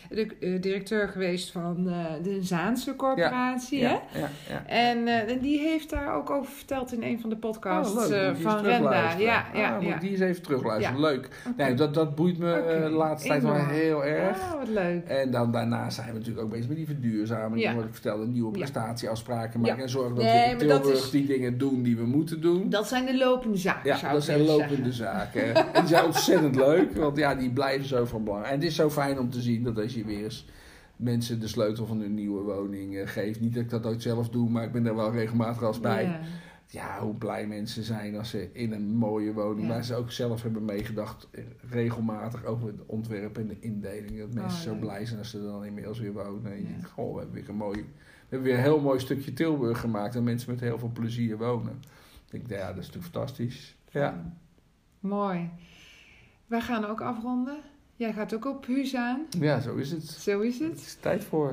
de uh, directeur geweest van uh, de Zaanse corporatie. Ja, hè? ja, ja. En, uh, en die heeft daar ook over verteld in een van de podcasts oh, leuk, uh, van Renda. Ja, ja, ah, ja. Moet die eens even terugluisteren. Ja. Leuk. Okay. Nee, dat, dat boeit me okay. uh, de laatste tijd wel heel erg. Oh, wat leuk. En dan daarna zijn we natuurlijk ook bezig met die verduurzaming. Ja. Wat ik vertelde, nieuwe prestatieafspraken maken. Ja. En zorgen dat nee, we in Tilburg is... die dingen doen die we moeten doen. Dat zijn de lopende zaken, ja, zou dat zijn lopende zaken. En die zijn ontzettend leuk, want ja, die blijven zo van belang. En het is zo fijn om te zien dat als je weer eens mensen de sleutel van hun nieuwe woning uh, geeft. Niet dat ik dat ooit zelf doe, maar ik ben er wel regelmatig als bij. Ja. Ja, hoe blij mensen zijn als ze in een mooie woning, ja. waar ze ook zelf hebben meegedacht, regelmatig over het ontwerp en de indeling. Dat mensen oh, zo blij zijn als ze dan inmiddels weer wonen. En je denkt, goh, we hebben weer een mooi, we hebben weer een heel mooi stukje Tilburg gemaakt en mensen met heel veel plezier wonen. Ik denk, ja, dat is natuurlijk fantastisch. Ja. Mooi. Wij gaan ook afronden. Jij gaat ook op Huus aan. Ja, zo is het. Zo is het. Het is tijd voor.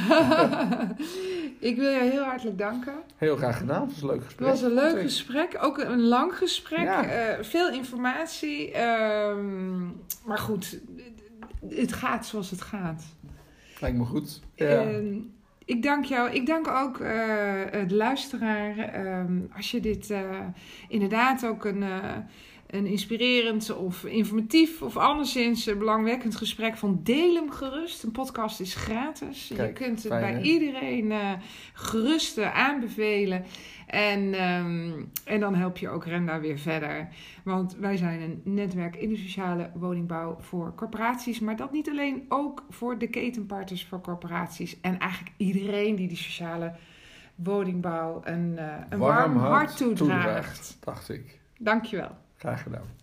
Ik wil je heel hartelijk danken. Heel graag gedaan. Het was een leuk gesprek. Het was een leuk gesprek. Ook een lang gesprek. Ja. Uh, veel informatie. Um, maar goed, het gaat zoals het gaat. Lijkt me goed. Ja. Uh, ik dank jou. Ik dank ook uh, de luisteraar. Um, als je dit uh, inderdaad ook een... Uh, een inspirerend of informatief of anderszins een belangwekkend gesprek vond, deel hem gerust. Een podcast is gratis. Kijk, je kunt het fijn, bij hè? iedereen uh, gerust uh, aanbevelen. En, um, en dan help je ook Renda weer verder. Want wij zijn een netwerk in de sociale woningbouw voor corporaties. Maar dat niet alleen, ook voor de ketenpartners voor corporaties. En eigenlijk iedereen die die sociale woningbouw een, uh, een warm, warm hart, hart toedraagt. toedraagt. Dacht ik. Dankjewel. Graag gedaan.